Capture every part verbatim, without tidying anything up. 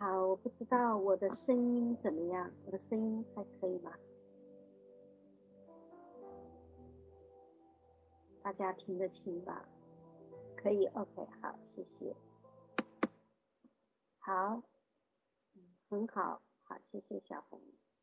好，我不知道我的声音怎么样，我的声音还可以吗？大家听得清吧？可以 ，OK， 好，谢谢。好，嗯，很好，好，谢谢小红。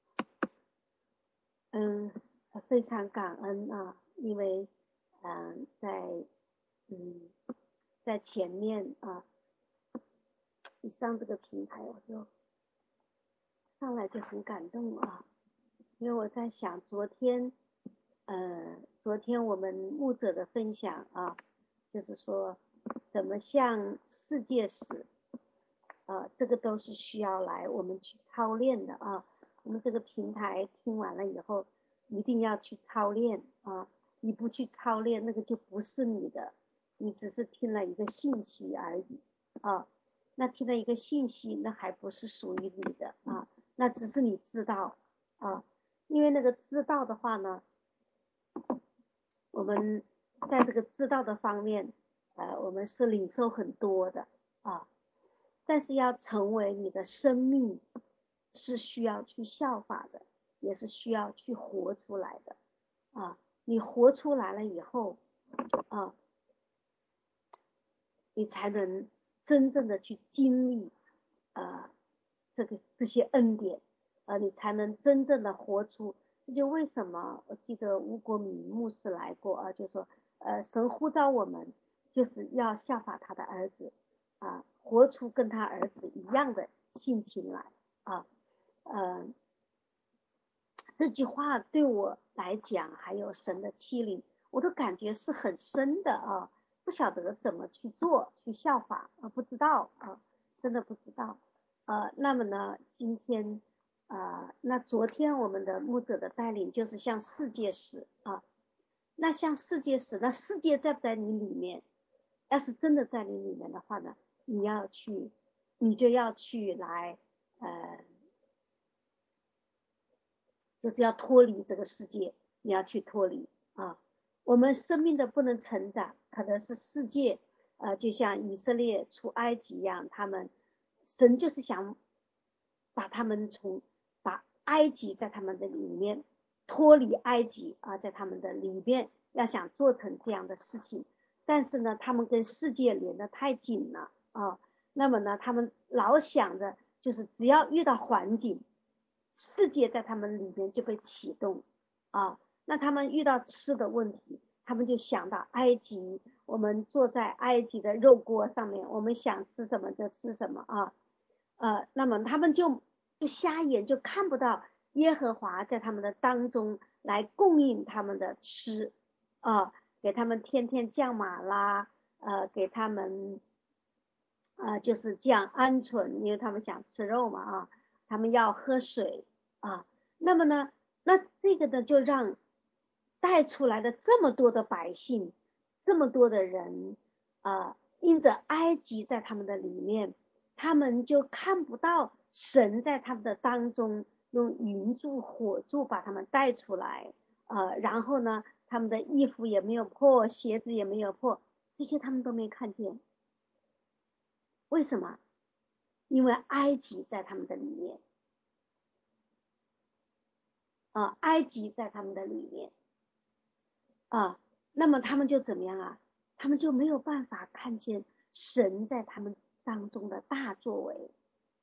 嗯，非常感恩啊，因为嗯、呃，在嗯在前面啊，一上这个平台我就上来就很感动啊，因为我在想昨天，呃，昨天我们牧者的分享啊，就是说怎么向世界史，呃，这个都是需要来我们去操练的啊。我们这个平台听完了以后，一定要去操练啊！你不去操练，那个就不是你的，你只是听了一个信息而已啊。那听了一个信息，那还不是属于你的啊，那只是你知道啊。因为那个知道的话呢，我们在这个知道的方面，呃，我们是领受很多的啊。但是要成为你的生命，是需要去效法的，也是需要去活出来的啊。你活出来了以后啊，你才能真正的去经历啊这个这些恩典啊，你才能真正的活出。这就为什么我记得吴国敏牧师来过啊，就说呃神呼召我们就是要效法他的儿子啊，活出跟他儿子一样的性情来啊。呃，这句话对我来讲，还有神的欺凌，我都感觉是很深的啊，不晓得怎么去做，去效法啊，不知道啊，真的不知道。呃，那么呢，今天啊、呃，那昨天我们的牧者的带领就是向世界史啊，那向世界史，那世界在不在你里面？要是真的在你里面的话呢，你要去，你就要去来，呃。就是要脱离这个世界，你要去脱离啊。我们生命的不能成长，可能是世界，呃，就像以色列出埃及一样，他们神就是想把他们从把埃及在他们的里面脱离埃及啊，在他们的里面要想做成这样的事情，但是呢，他们跟世界连得太紧了啊。那么呢，他们老想着就是只要遇到环境。世界在他们里面就被启动啊，那他们遇到吃的问题，他们就想到埃及，我们坐在埃及的肉锅上面，我们想吃什么就吃什么啊，呃，那么他们就就瞎眼，就看不到耶和华在他们的当中来供应他们的吃啊，给他们天天降马拉，呃，给他们呃就是降鹌鹑，因为他们想吃肉嘛啊，他们要喝水。啊，那么呢，那这个呢，就让带出来的这么多的百姓，这么多的人啊，因着埃及在他们的里面，他们就看不到神在他们的当中用云柱火柱把他们带出来，呃，然后呢，他们的衣服也没有破，鞋子也没有破，这些他们都没看见。为什么？因为埃及在他们的里面。啊，埃及在他们的里面啊，那么他们就怎么样啊？他们就没有办法看见神在他们当中的大作为，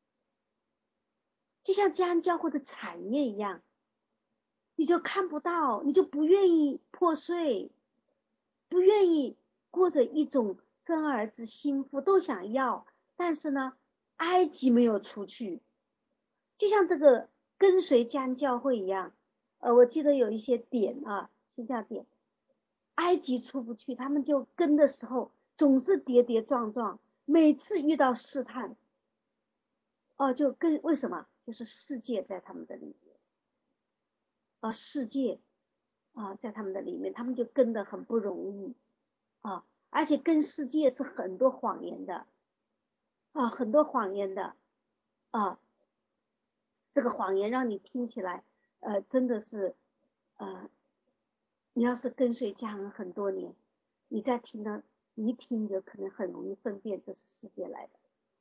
就像家恩教会的产业一样，你就看不到，你就不愿意破碎，不愿意过着一种生儿子心腹都想要，但是呢，埃及没有出去，就像这个跟随家恩教会一样，呃，我记得有一些点啊，是这样点。埃及出不去，他们就跟的时候总是跌跌撞撞，每次遇到试探，哦，就跟为什么？就是世界在他们的里面，啊，世界啊在他们的里面，他们就跟的很不容易啊，而且跟世界是很多谎言的啊，很多谎言的啊，这个谎言让你听起来，呃，真的是，呃，你要是跟随家人很多年，你再听到，你一听就可能很容易分辨这是世界来的啊。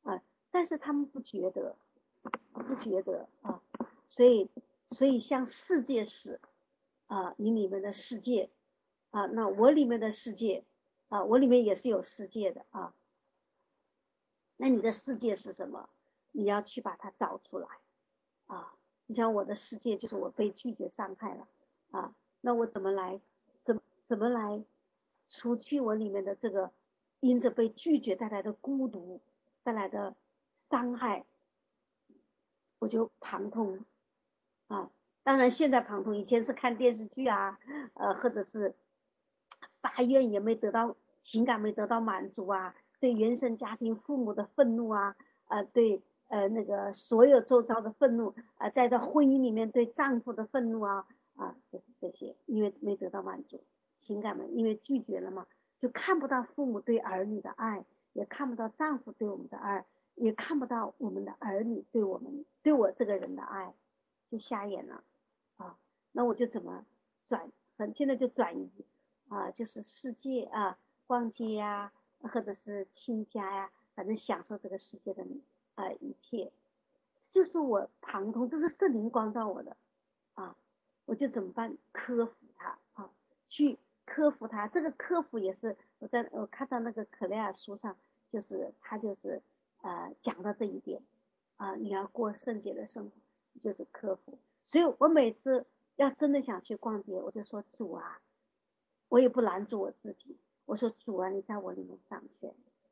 但是他们不觉得，不觉得啊，所以所以像世界史啊，你里面的世界啊，那我里面的世界啊，我里面也是有世界的啊，那你的世界是什么？你要去把它找出来啊。你像我的世界就是我被拒绝伤害了啊，那我怎么来怎怎么来除去我里面的这个因着被拒绝带来的孤独带来的伤害，我就旁通啊。当然现在旁通，以前是看电视剧啊，呃，或者是发愿也没得到情感没得到满足啊，对原生家庭父母的愤怒啊，呃，对呃那个所有周遭的愤怒，呃，在这婚姻里面对丈夫的愤怒啊啊，就是这些，因为没得到满足，情感嘛，因为拒绝了嘛，就看不到父母对儿女的爱，也看不到丈夫对我们的爱，也看不到我们的儿女对我们对我这个人的爱，就瞎眼了啊。那我就怎么转？很现在就转移啊，就是世界啊，逛街呀、啊，或者是亲家呀、啊，反正享受这个世界的啊一切，就是我旁通，这是圣灵光照我的啊，我就怎么办？克服它啊，去克服它。这个克服也是我在我看到那个可雷尔书上，就是他就是呃讲到这一点啊，你要过圣洁的生活，就是克服。所以我每次要真的想去逛街，我就说主啊，我也不拦住我自己，我说主啊，你在我里面掌权，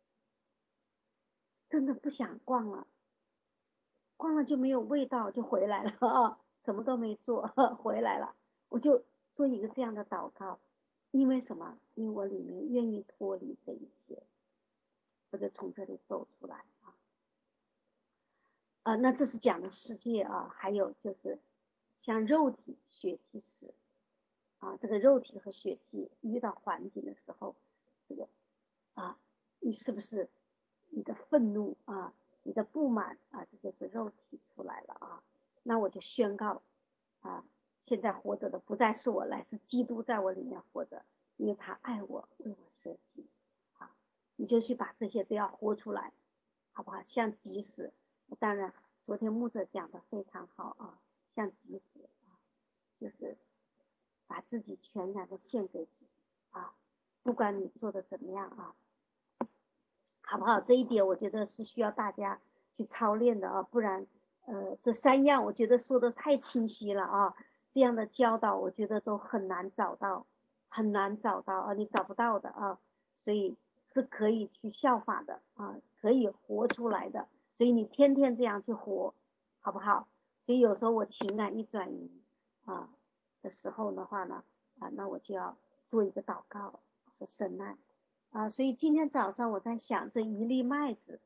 真的不想逛了，逛了就没有味道，就回来了啊，什么都没做，回来了，我就做一个这样的祷告，因为什么？因为我里面愿意脱离这一切，我就从这里走出来啊。啊，那这是讲的世界啊，还有就是像肉体、血气史啊，这个肉体和血气遇到环境的时候，这个啊，你是不是你的愤怒啊，你的不满啊，这就是肉体出来了啊。那我就宣告啊，现在活着的不再是我，来是基督在我里面活着，因为他爱我，为我舍己啊。你就去把这些都要活出来，好不好？像即使，当然昨天牧者讲的非常好啊，像即使啊，就是把自己全然的献给主啊，不管你做的怎么样啊，好不好？这一点我觉得是需要大家去操练的啊，不然呃这三样我觉得说的太清晰了啊，这样的教导我觉得都很难找到，很难找到啊，你找不到的啊，所以是可以去效法的啊，可以活出来的，所以你天天这样去活，好不好？所以有时候我情感一转移啊的时候的话呢，啊那我就要做一个祷告和神啊。啊，所以今天早上我在想这一粒麦子，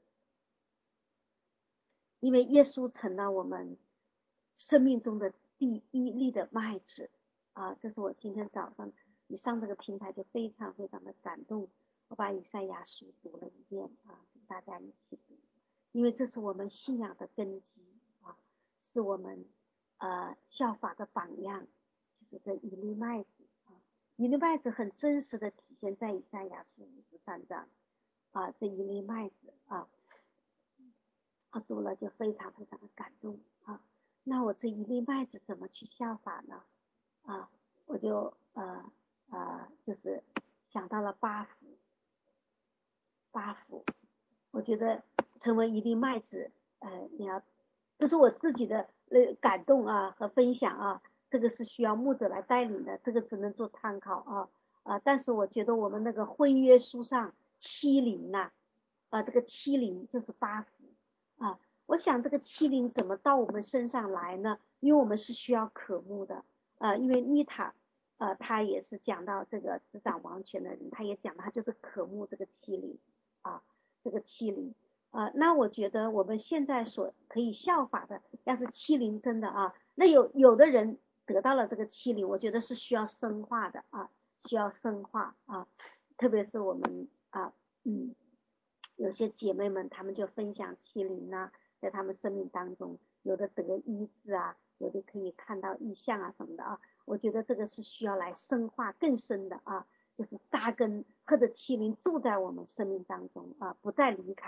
因为耶稣成了我们生命中的第一粒的麦子啊，这是我今天早上一上这个平台就非常非常的感动，我把以赛亚书读了一遍啊，跟大家一起读，因为这是我们信仰的根基啊，是我们呃效法的榜样，就是这一粒麦子。一粒麦子很真实的体现在以赛亚书五十三章啊，这一粒麦子啊，啊读了就非常非常的感动啊。那我这一粒麦子怎么去效法呢？啊，我就呃呃就是想到了八福，八福，我觉得成为一粒麦子，呃，你要，这是我自己的呃感动啊和分享啊，这个是需要牧者来带领的，这个只能做参考啊啊，但是我觉得我们那个婚约书上七零呐，啊，这个七零就是八福啊，我想这个七零怎么到我们身上来呢？因为我们是需要渴慕的，呃，因为妮塔，呃，他也是讲到这个执掌王权的人，他也讲他就是渴慕这个七零啊。这个欺凌啊，那我觉得我们现在所可以效法的，要是欺凌真的啊，那有有的人得到了这个欺凌，我觉得是需要深化的啊，需要深化啊，特别是我们啊，嗯，有些姐妹们她们就分享欺凌啊，在她们生命当中，有的得医治啊，有的可以看到异象啊什么的啊，我觉得这个是需要来深化更深的啊。就是扎根或者欺凌住在我们生命当中啊，不再离开，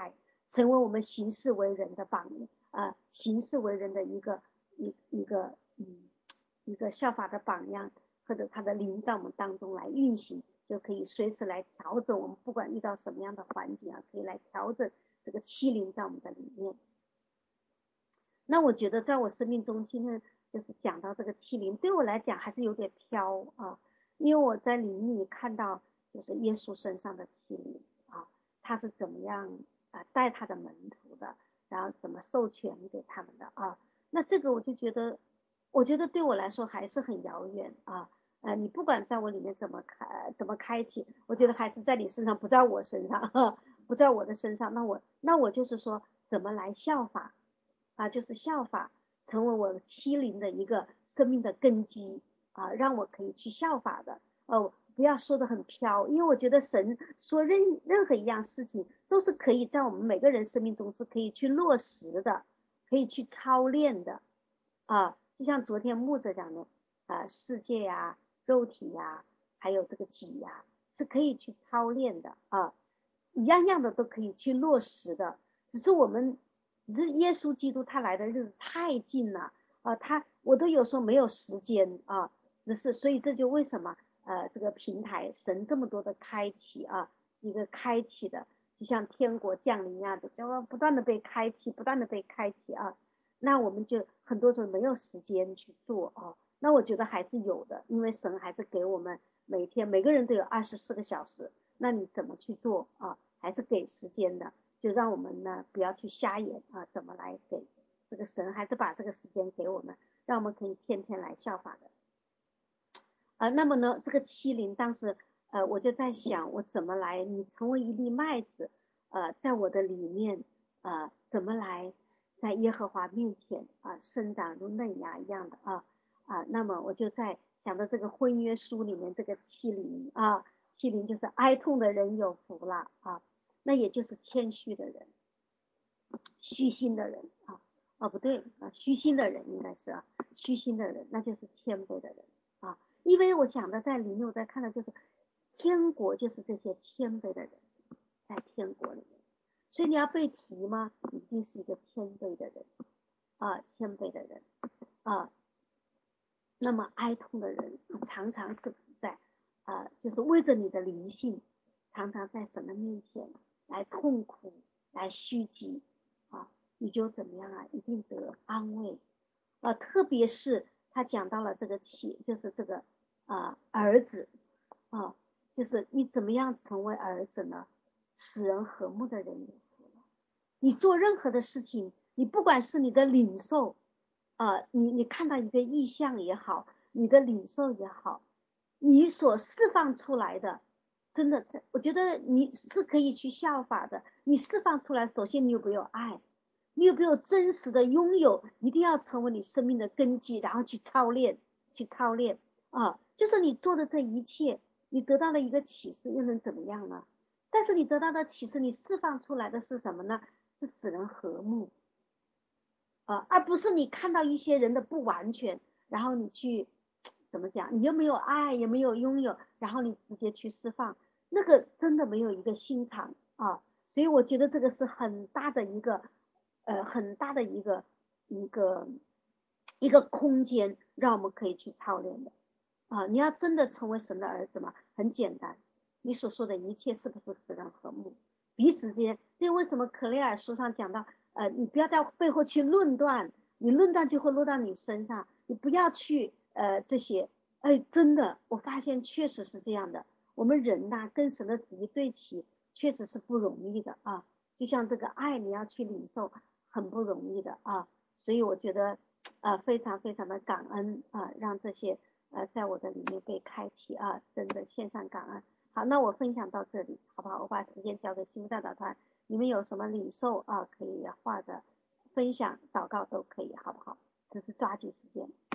成为我们行事为人的榜呃行事为人的一个一一个嗯一个效法的榜样，或者他的灵在我们当中来运行，就可以随时来调整我们不管遇到什么样的环境啊，可以来调整这个欺凌在我们的里面。那我觉得在我生命中今天就是讲到这个欺凌，对我来讲还是有点飘啊，因为我在灵里看到就是耶稣身上的欺凌啊，他是怎么样啊带他的门徒的，然后怎么授权给他们的啊，那这个我就觉得我觉得对我来说还是很遥远啊，呃你不管在我里面怎么开怎么开启，我觉得还是在你身上，不在我身上，呵不在我的身上，那我那我就是说怎么来效法啊，就是效法成为我欺凌的一个生命的根基啊，让我可以去效法的哦，不要说的很飘，因为我觉得神说任任何一样事情都是可以在我们每个人生命中是可以去落实的，可以去操练的啊，就像昨天牧者讲的啊，世界呀、肉体呀，还有这个己呀，是可以去操练的啊，一样样的都可以去落实的，只是我们这耶稣基督他来的日子太近了啊，他我都有时候没有时间啊，只是所以这就为什么呃这个平台神这么多的开启啊，一个开启的，就像天国降临一样的，就不断的被开启，不断的被开启啊，那我们就很多时候没有时间去做啊，那我觉得还是有的，因为神还是给我们每天每个人都有二十四个小时，那你怎么去做啊，还是给时间的。就让我们呢不要去瞎眼啊，怎么来给这个神还是把这个时间给我们，让我们可以天天来效法的。呃，那么呢，这个欺凌当时呃我就在想，我怎么来，你成为一粒麦子，呃，在我的里面呃怎么来在耶和华面前啊、呃、生长如嫩芽一样的啊啊、呃，那么我就在想到这个婚约书里面这个欺凌啊，欺凌就是哀痛的人有福了啊。那也就是谦虚的人，虚心的人啊，哦不对啊，虚心的人应该是啊，虚心的人那就是谦卑的人啊，因为我想的在里面我在看的就是天国就是这些谦卑的人在天国里面，所以你要被提吗？一定是一个谦卑的人啊，谦卑的人啊，那么哀痛的人常常是不是在啊，就是为着你的灵性，常常在神的面前来痛苦，来虚极啊，你就怎么样啊？一定得安慰啊，特别是他讲到了这个起，就是这个啊儿子啊，就是你怎么样成为儿子呢？使人和睦的人有福了。你做任何的事情，你不管是你的领受。呃，你你看到一个意象也好，你的领受也好，你所释放出来的，真的，我觉得你是可以去效法的。你释放出来，首先你有没有爱，你有没有真实的拥有，一定要成为你生命的根基，然后去操练，去操练啊，就是你做的这一切，你得到了一个启示，又能怎么样呢？但是你得到的启示，你释放出来的是什么呢？是使人和睦。啊，而不是你看到一些人的不完全，然后你去怎么讲，你又没有爱，也没有拥有，然后你直接去释放，那个真的没有一个心肠啊，所以我觉得这个是很大的一个，呃，很大的一个一个一个空间，让我们可以去操练的啊。你要真的成为神的儿子嘛，很简单，你所说的一切是不是使人和睦？彼此之间，这为什么克雷尔书上讲到？呃，你不要在背后去论断，你论断就会落到你身上，你不要去呃这些，哎，真的，我发现确实是这样的，我们人呐、啊、跟神的旨意对齐，确实是不容易的啊，就像这个爱你要去领受，很不容易的啊，所以我觉得呃非常非常的感恩啊，让这些呃在我的里面被开启啊，真的献上感恩。好，那我分享到这里，好不好？我把时间交给新代导团。你们有什么领受啊？可以画的分享、祷告都可以，好不好？只是抓紧时间。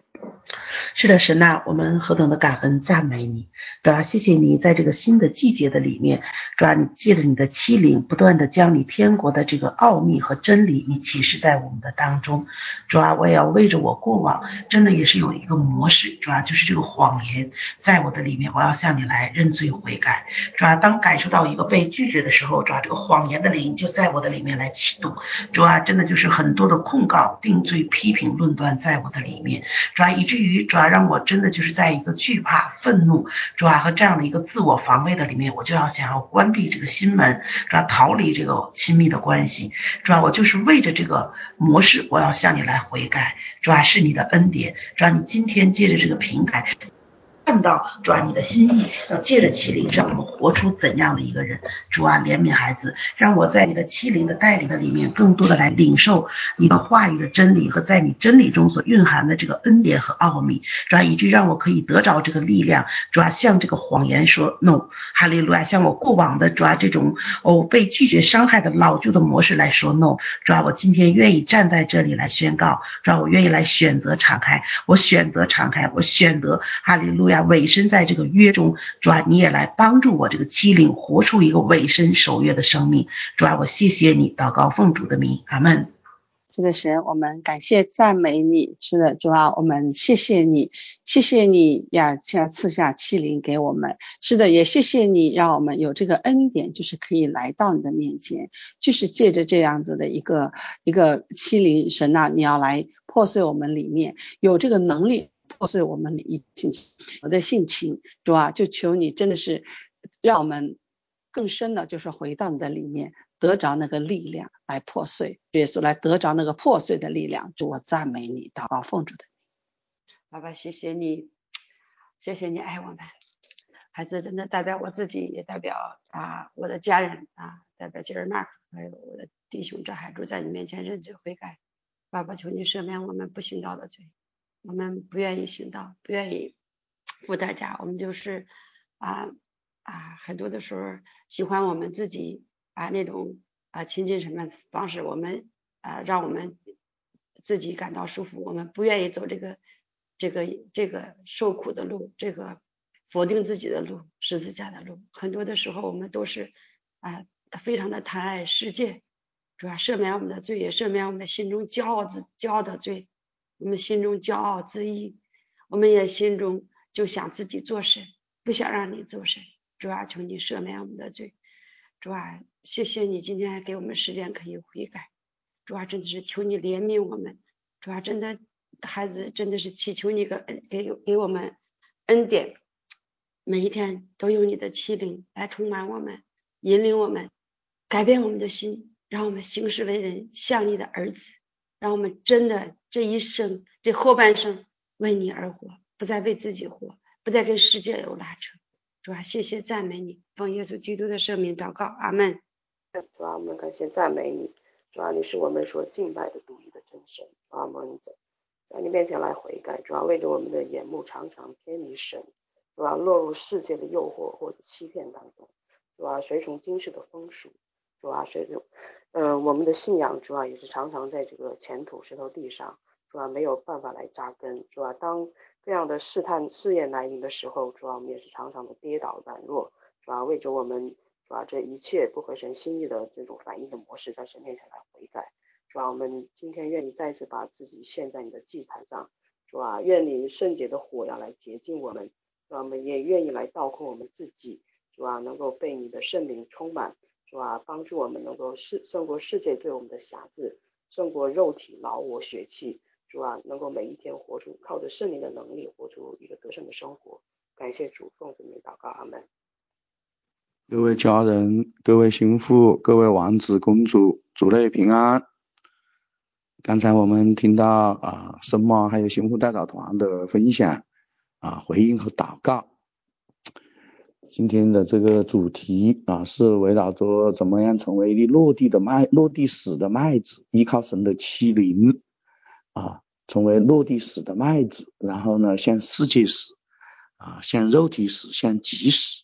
是的，神呐，我们何等的感恩赞美你，主啊，谢谢你在这个新的季节的里面，主啊，你借着你的欺凌，不断的将你天国的这个奥秘和真理，你启示在我们的当中。主啊，我也要为着我过往，真的也是有一个模式，主啊，就是这个谎言在我的里面，我要向你来认罪悔改。主啊，当感受到一个被拒绝的时候，主啊，这个谎言的灵就在我的里面来启动。主啊，真的就是很多的控告、定罪、批评、论断在我的里面。主要以至于主要让我真的就是在一个惧怕、愤怒，主要和这样的一个自我防卫的里面，我就要想要关闭这个心门，主要逃离这个亲密的关系。主要我就是为着这个模式，我要向你来悔改。主要是你的恩典，主要你今天借着这个平台。看到主啊，你的心意要借着欺凌，让我们活出怎样的一个人？主啊，怜悯孩子，让我在你的欺凌的带领的里面，更多的来领受你的话语的真理和在你真理中所蕴含的这个恩典和奥秘。主啊，以至于让我可以得着这个力量。主啊，向这个谎言说 no， 哈利路亚，向我过往的主啊这种哦被拒绝伤害的老旧的模式来说 no。主啊，我今天愿意站在这里来宣告，主啊，我愿意来选择敞开，我选择敞开，我选择哈利路亚。委身在这个约中，主啊，你也来帮助我这个欺凌活出一个委身守约的生命。主啊，我谢谢你，祷告奉主的名，阿们。 是的，神，我们感谢赞美你。是的，主啊，我们谢谢你，谢谢你呀，像赐下欺凌给我们。是的，也谢谢你让我们有这个恩典，就是可以来到你的面前，就是借着这样子的一个一个欺凌，神呐、啊，你要来破碎我们里面，有这个能力破碎我们里性我的性情。主啊，就求你真的是让我们更深的，就是回到你的里面。得着那个力量来破碎，耶稣来得着那个破碎的力量。主，我赞美你，祷告奉主的名。 爸爸，谢谢你，谢谢你爱我们。孩子真的代表我自己，也代表啊我的家人啊，代表吉尔纳还有我的弟兄这海主在你面前认罪悔改。爸爸，求你赦免我们不行道的罪，我们不愿意行道，不愿意付代价，我们就是啊啊很多的时候喜欢我们自己啊那种啊亲近什么方式，我们啊让我们自己感到舒服，我们不愿意走这个这个这个受苦的路，这个否定自己的路，十字架的路。很多的时候我们都是啊非常的贪爱世界，主要赦免我们的罪，也赦免我们心中骄傲自骄傲的罪，我们心中骄傲自义，我们也心中就想自己做神，不想让你做神。主啊，求你赦免我们的罪。主啊，谢谢你今天还给我们时间可以悔改。主啊，真的是求你怜悯我们。主啊，真的孩子真的是祈求你个给给我们恩典，每一天都有你的欺凌来充满我们，引领我们，改变我们的心，让我们行事为人像你的儿子，让我们真的这一生这后半生为你而活，不再为自己活，不再跟世界有拉扯。主啊，谢谢赞美你，奉耶稣基督的圣名祷告，阿们。 主啊，我们感谢赞美你，主啊，你是我们所敬拜的独一的真神。主啊，我们在你面前来悔改，主啊，为着我们的眼目常常偏离神，主啊，落入世界的诱惑或者欺骗当中，主啊，随从今世的风俗，主啊，随着呃我们的信仰，主啊，也是常常在这个前土石头地上，主啊，没有办法来扎根，主啊，当这样的试探试验来临的时候，主啊，我们也是常常的跌倒软弱，主啊，为着我们主啊这一切不合神心意的这种反应的模式，在神面前来悔改。主啊，我们今天愿意再次把自己献在你的祭坛上，主啊，愿你圣洁的火要来洁净我们，主啊，我们也愿意来倒空我们自己，主啊，能够被你的圣灵充满，主啊，帮助我们能够胜胜过世界对我们的辖制，胜过肉体老我血气，主啊，能够每一天活出靠着圣灵的能力活出一个得胜的生活。感谢主，奉主名祷告，阿们。 各位家人，各位心腹，各位王子公主，主内平安。刚才我们听到啊，神妈还有心腹代祷团的分享啊，回应和祷告。今天的这个主题啊，是围绕着怎么样成为一粒落地的麦，落地死的麦子，依靠神的欺凌啊，成为落地死的麦子，然后呢，向世界死啊，向肉体死，向己死。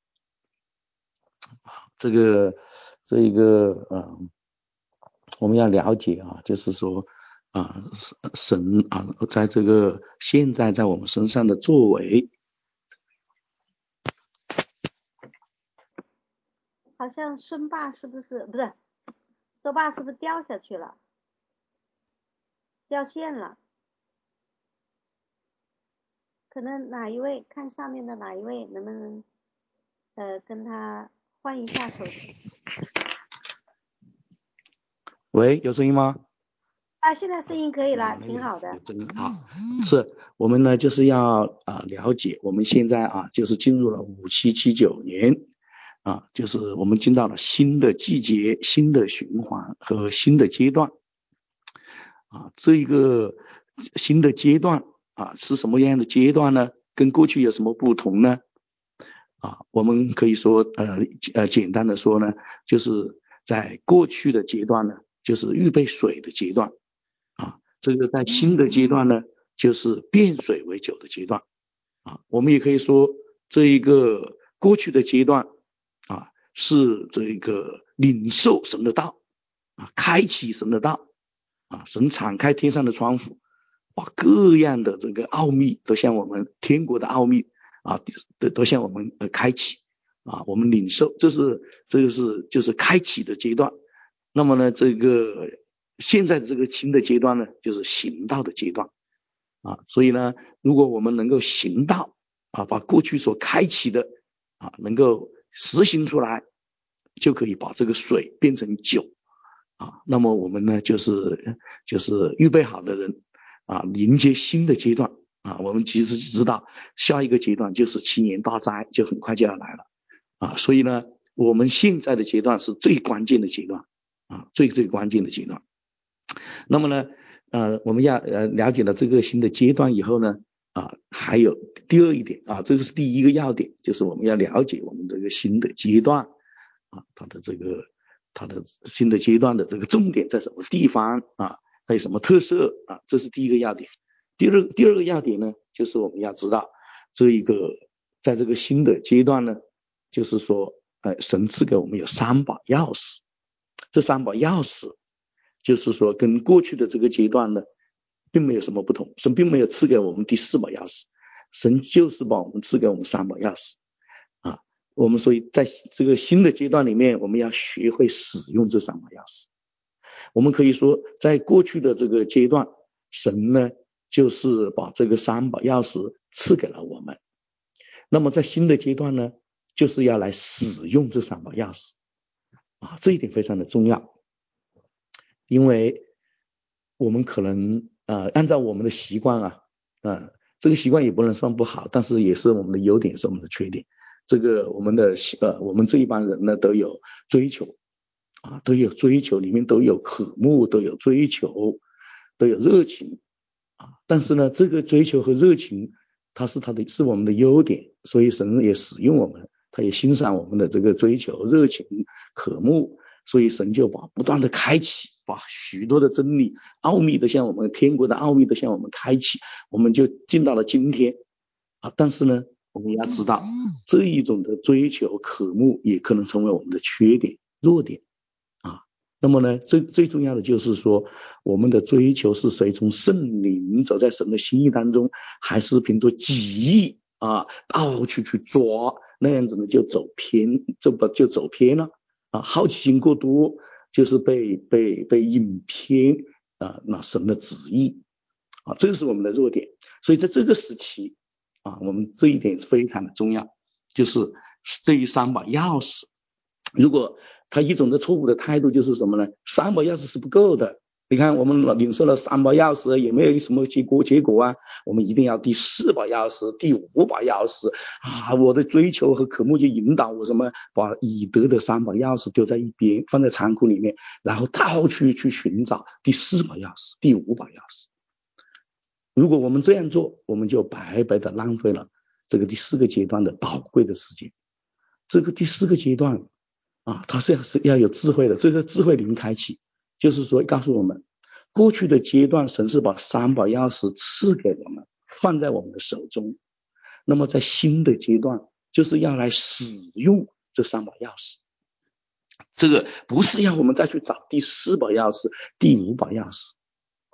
这个这一个呃，我们要了解啊，就是说啊神啊在这个现在在我们身上的作为。 好像孙爸是不是不是周爸是不是掉下去了，掉线了？可能哪一位看上面的哪一位能不能呃跟他换一下手机？ 喂，有声音吗？ 啊，现在声音可以了， 啊、 挺好的。 真好，是我们呢就是要啊、呃、了解，我们现在啊就是进入了五七七九年啊，就是我们进到了新的季节、新的循环和新的阶段啊，这一个新的阶段啊是什么样的阶段呢？跟过去有什么不同呢？啊，我们可以说呃呃简单的说呢，就是在过去的阶段呢，就是预备水的阶段。啊，这个在新的阶段呢，就是变水为酒的阶段啊。我们也可以说，这一个过去的阶段啊，是这个领受神的道啊，开启神的道啊，神敞开天上的窗户，把各样的这个奥秘都向我们天国的奥秘啊，都都向我们呃开启啊，我们领受，这是这个是就是开启的阶段。那么呢，这个现在的这个新的阶段呢，就是行道的阶段啊。所以呢，如果我们能够行道啊，把过去所开启的啊，能够实行出来，就可以把这个水变成酒啊。那么我们呢，就是就是预备好的人啊，迎接新的阶段啊。我们其实知道下一个阶段就是七年大灾，就很快就要来了啊。所以呢，我们现在的阶段是最关键的阶段啊，最最关键的阶段。那么呢，呃，我们要呃了解了这个新的阶段以后呢，啊，还有第二一点啊，这个是第一个要点，就是我们要了解我们这个新的阶段啊，它的这个它的新的阶段的这个重点在什么地方啊，还有什么特色啊，这是第一个要点。第二第二个要点呢，就是我们要知道这一个在这个新的阶段呢，就是说，呃，神赐给我们有三把钥匙，这三把钥匙。就是说跟过去的这个阶段呢并没有什么不同，神并没有赐给我们第四把钥匙，神就是把我们赐给我们三把钥匙啊。我们所以在这个新的阶段里面，我们要学会使用这三把钥匙。我们可以说在过去的这个阶段，神呢就是把这个三把钥匙赐给了我们，那么在新的阶段呢，就是要来使用这三把钥匙啊，这一点非常的重要。因为我们可能呃按照我们的习惯啊，呃这个习惯也不能算不好，但是也是我们的优点，是我们的缺点。这个我们的呃我们这一帮人呢都有追求啊，都有追求，里面都有渴慕，都有追求，都有热情啊。但是呢，这个追求和热情，它是它的是我们的优点，所以神也使用我们，他也欣赏我们的这个追求、热情、渴慕。所以神就把不断的开启，把许多的真理奥秘的向我们天国的奥秘的向我们开启，我们就进到了今天啊。但是呢，我们要知道这一种的追求渴慕也可能成为我们的缺点弱点啊。那么呢，最最重要的就是说，我们的追求是随从圣灵走在神的心意当中，还是凭着己意啊到处去抓，那样子呢就走偏，就不就走偏了。啊，好奇心过多，就是被被被引偏啊，那神的旨意啊，这个是我们的弱点。所以在这个时期啊，我们这一点非常的重要，就是对于三把钥匙，如果他一种的错误的态度就是什么呢？三把钥匙是不够的。你看我们领受了三把钥匙也没有什么结果结果啊，我们一定要第四把钥匙、第五把钥匙啊！我的追求和渴慕就引导我什么，把已得的三把钥匙丢在一边，放在仓库里面，然后到处去寻找第四把钥匙、第五把钥匙。如果我们这样做，我们就白白的浪费了这个第四个阶段的宝贵的时间。这个第四个阶段啊，它是要是要有智慧的，这个智慧灵开启，就是说告诉我们，过去的阶段神是把三把钥匙赐给我们，放在我们的手中。那么在新的阶段，就是要来使用这三把钥匙。这个不是要我们再去找第四把钥匙、第五把钥匙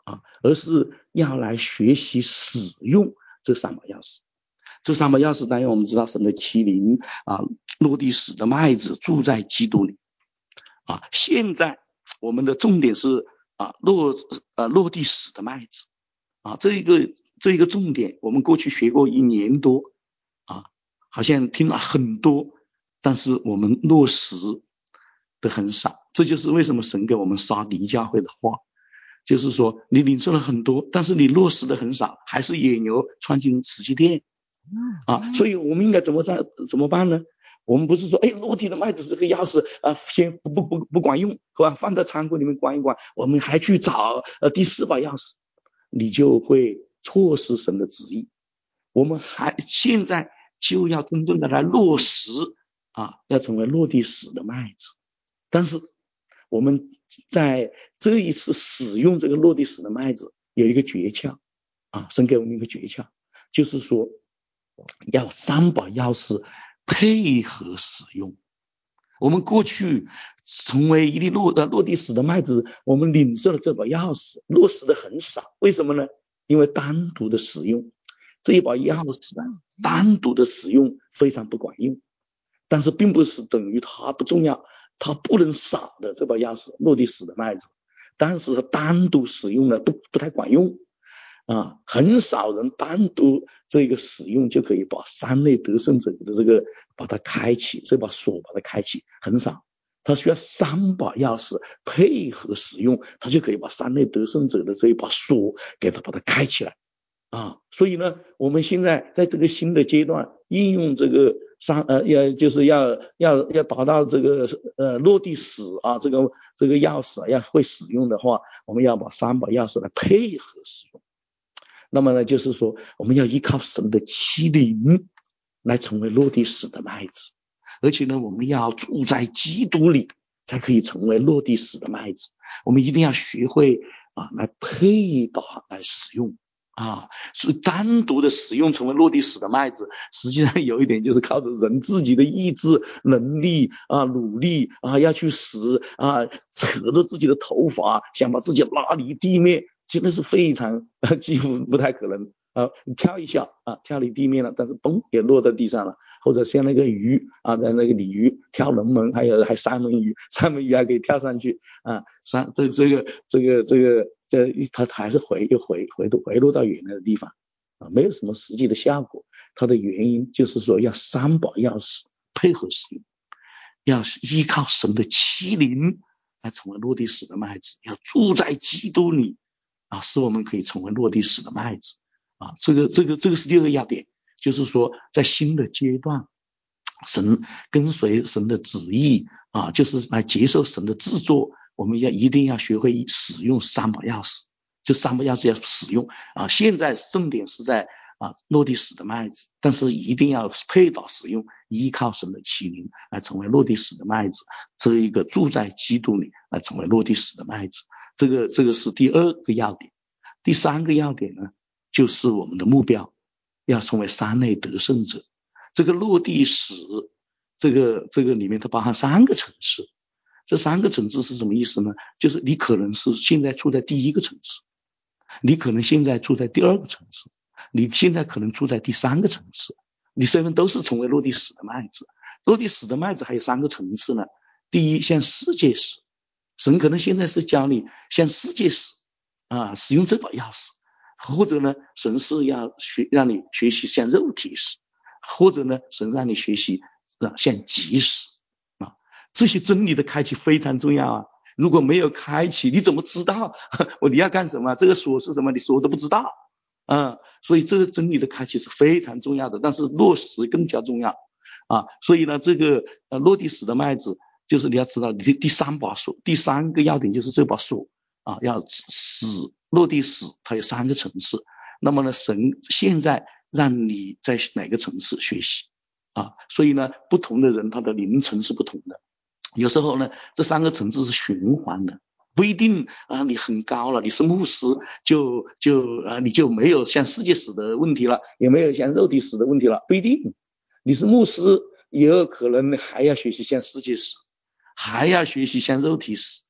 啊，而是要来学习使用这三把钥匙。这三把钥匙当然我们知道神的欺凌啊，落地死的麦子住在基督里啊。现在我们的重点是啊落呃落地死的麦子啊，这一个这一个重点我们过去学过一年多啊，好像听了很多，但是我们落实的很少。这就是为什么神给我们撒狄教会的话，就是说你领受了很多，但是你落实的很少，还是野牛穿进瓷器店啊。所以我们应该怎么在怎么办呢？我们不是说哎落地的麦子这个钥匙啊先不不不不管用是吧，放在仓库里面关一关，我们还去找呃第四把钥匙，你就会错失神的旨意。我们还现在就要真正的来落实啊，要成为落地死的麦子。但是我们在这一次使用这个落地死的麦子有一个诀窍啊，神给我们一个诀窍，就是说要三把钥匙配合使用。我们过去成为一粒落呃落地死的麦子，我们领受了这把钥匙，落实的很少。为什么呢？因为单独的使用这一把钥匙呢，单独的使用非常不管用，但是并不是等于它不重要，它不能少的这把钥匙落地死的麦子，但是它单独使用呢不不太管用啊，很少人单独这个使用就可以把三类得胜者的这个把它开启，这把锁把它开启，很少。它需要三把钥匙配合使用，它就可以把三类得胜者的这一把锁给它把它开起来啊。所以呢，我们现在在这个新的阶段应用这个三呃要就是要要要达到这个呃落地死啊，这个这个钥匙、啊、要会使用的话，我们要把三把钥匙来配合使用。那么呢，就是说我们要依靠神的欺凌来成为落地死的麦子，而且呢，我们要住在基督里才可以成为落地死的麦子。我们一定要学会啊来配搭来使用啊，所以单独的使用成为落地死的麦子，实际上有一点就是靠着人自己的意志能力啊努力啊要去使啊扯着自己的头发想把自己拉离地面，真的是非常几乎不太可能啊，跳一下啊跳离地面了，但是嘣也落在地上了，或者像那个鱼啊，在那个鲤鱼跳龙门，还有还三文鱼，三文鱼还可以跳上去啊，三这这个这个这个这它还是回又回回回落到原来的地方啊，没有什么实际的效果。它的原因就是说要三把钥匙配合使用，要依靠神的欺凌来成为落地死的麦子，要住在基督里啊，使我们可以成为落地死的麦子啊。这个这个这个是第二个要点，就是说在新的阶段，神跟随神的旨意啊，就是来接受神的制作，我们要一定要学会使用三把钥匙，这三把钥匙要使用啊。现在重点是在啊落地死的麦子，但是一定要配搭使用，依靠神的启灵来成为落地死的麦子，这一个住在基督里来成为落地死的麦子，这个这个是第二个要点。第三个要点呢，就是我们的目标要成为三类得胜者。这个落地死这个这个里面它包含三个层次，这三个层次是什么意思呢？就是你可能是现在处在第一个层次，你可能现在处在第二个层次，你现在可能处在第三个层次，你身份都是成为落地死的麦子。落地死的麦子还有三个层次呢。第一，像世界史，神可能现在是教你像世界史啊，使用这把钥匙，或者呢，神是要学让你学习像肉体史，或者呢，神让你学习啊像即史啊，这些真理的开启非常重要啊。如果没有开启，你怎么知道我你要干什么？这个锁是什么？你锁都不知道啊。所以这个真理的开启是非常重要的，但是落实更加重要啊。所以呢，这个呃落地死的麦子，就是你要知道你的第三把锁，第三个要点就是这把锁啊，要死落地死，它有三个层次。那么呢，神现在让你在哪个层次学习啊？所以呢，不同的人他的灵层是不同的。有时候呢，这三个层次是循环的，不一定啊，你很高了，你是牧师就就啊，你就没有像世界史的问题了，也没有像肉体史的问题了，不一定。你是牧师，也有可能还要学习像世界史，还要学习像肉体史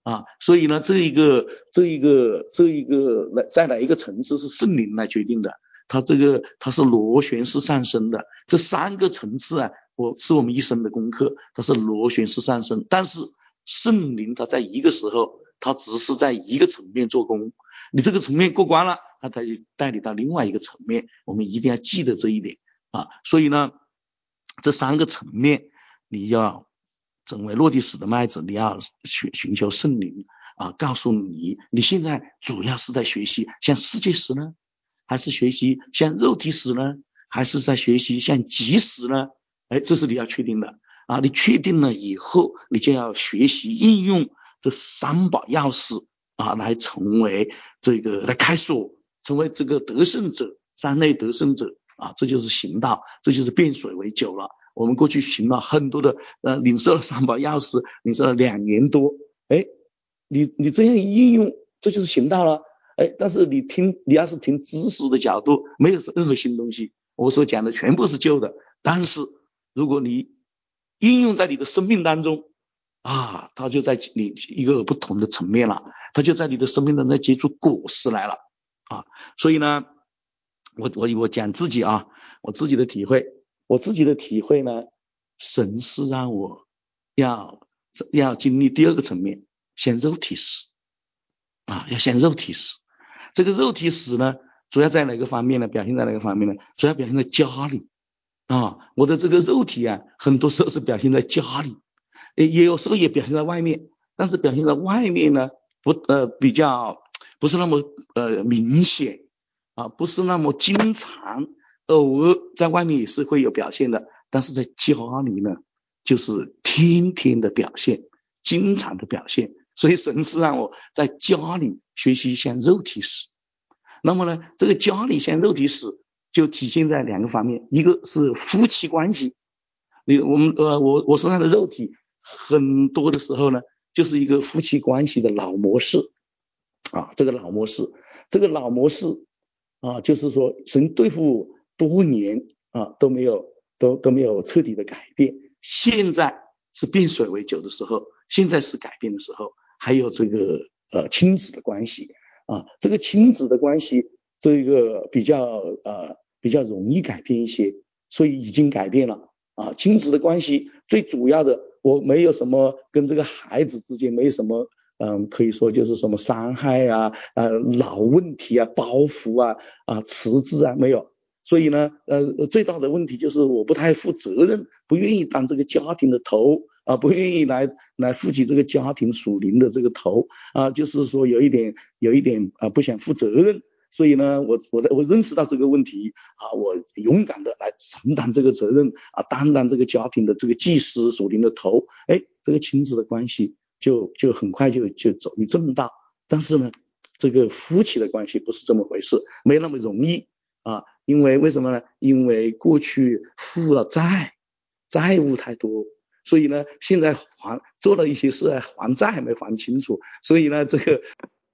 啊，所以呢，这一个这一个这一个来在哪一个层次是圣灵来决定的，它这个它是螺旋式上升的，这三个层次啊，我是我们一生的功课，它是螺旋式上升，但是圣灵它在一个时候，它只是在一个层面做工，你这个层面过关了，它才带你到另外一个层面，我们一定要记得这一点啊，所以呢，这三个层面你要成为落地死的麦子，你要寻寻求圣灵啊，告诉你你现在主要是在学习像世界史呢，还是学习像肉体史呢，还是在学习像即史呢？哎，这是你要确定的啊！你确定了以后，你就要学习应用这三把钥匙啊，来成为这个来开锁，成为这个得胜者，三类得胜者啊，这就是行道，这就是变水为酒了。我们过去行了很多的呃，领受了三把钥匙，领受了两年多，哎，你你这样一应用，这就是行道了。哎，但是你听，你要是听知识的角度，没有任何新东西，我所讲的全部是旧的。但是如果你应用在你的生命当中啊，它就在你一个不同的层面了，它就在你的生命当中结出果实来了啊。所以呢，我我我讲自己啊，我自己的体会，我自己的体会呢，神是让我要要经历第二个层面，先肉体死啊，要先肉体死。这个肉体死呢，主要在哪个方面呢？表现在哪个方面呢？主要表现在家里啊，我的这个肉体啊，很多时候是表现在家里，也有时候也表现在外面，但是表现在外面呢，不呃比较不是那么呃明显啊，不是那么经常，偶尔在外面也是会有表现的，但是在家里呢，就是天天的表现，经常的表现。所以神是让我在家里学习像肉体死。那么呢，这个家里像肉体死就体现在两个方面，一个是夫妻关系，你我们呃我我身上的肉体很多的时候呢，就是一个夫妻关系的老模式啊，这个老模式，这个老模式啊，就是说神对付多年啊都没有都都没有彻底的改变，现在是变水为酒的时候，现在是改变的时候。还有这个呃亲子的关系啊，这个亲子的关系，这个比较呃比较容易改变一些，所以已经改变了啊。亲子的关系最主要的，我没有什么跟这个孩子之间没有什么嗯，可以说就是什么伤害啊、呃老问题啊、包袱啊、啊迟滞啊没有。所以呢，呃，最大的问题就是我不太负责任，不愿意当这个家庭的头啊，不愿意来来负起这个家庭属灵的这个头啊，就是说有一点有一点啊不想负责任。所以呢，我我在我认识到这个问题啊，我勇敢的来承担这个责任啊，担当这个家庭的这个祭司属灵的头，哎，这个亲子的关系就就很快就就走于正道。但是呢，这个夫妻的关系不是这么回事，没那么容易。啊，因为为什么呢？因为过去负了债，债务太多，所以呢，现在还做了一些事还债还没还清楚，所以呢，这个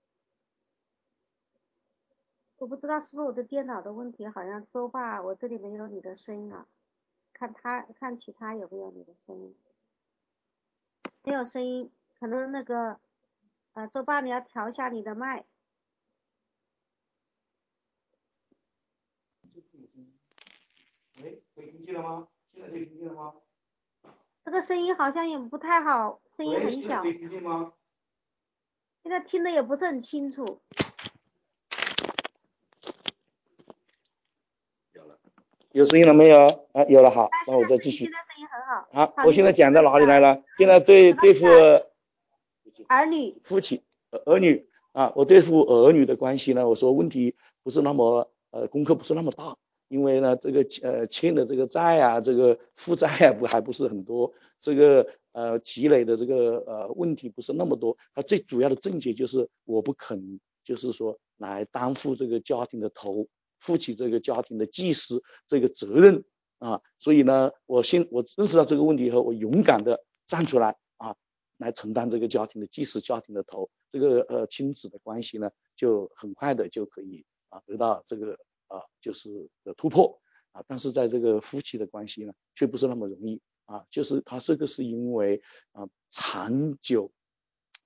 我不知道是不是我的电脑的问题，好像周爸我这里没有你的声音啊，看他看其他有没有你的声音，没有声音，可能那个呃周爸你要调一下你的麦。 喂，可以听见了吗？现在可以听见了吗？ 这个声音好像也不太好，声音很小。 可以听见吗？ 现在听的也不是很清楚。 有了，有声音了没有？啊，有了，好，那我再继续。 现在声音很好。 好，我现在讲到哪里来了？现在对对付儿女、 夫妻、儿女啊，我对付儿女的关系呢，我说问题不是那么呃，功课不是那么大。因为呢，这个呃欠的这个债啊，这个负债啊不还不是很多，这个呃积累的这个呃问题不是那么多。它最主要的症结就是我不肯，就是说来担负这个家庭的头，负起这个家庭的祭司这个责任啊。所以呢，我先我认识到这个问题以后，我勇敢的站出来啊，来承担这个家庭的祭司，家庭的头。这个呃亲子的关系呢，就很快的就可以啊得到这个。啊，就是的突破啊，但是在这个夫妻的关系呢，却不是那么容易啊。就是他这个是因为啊长久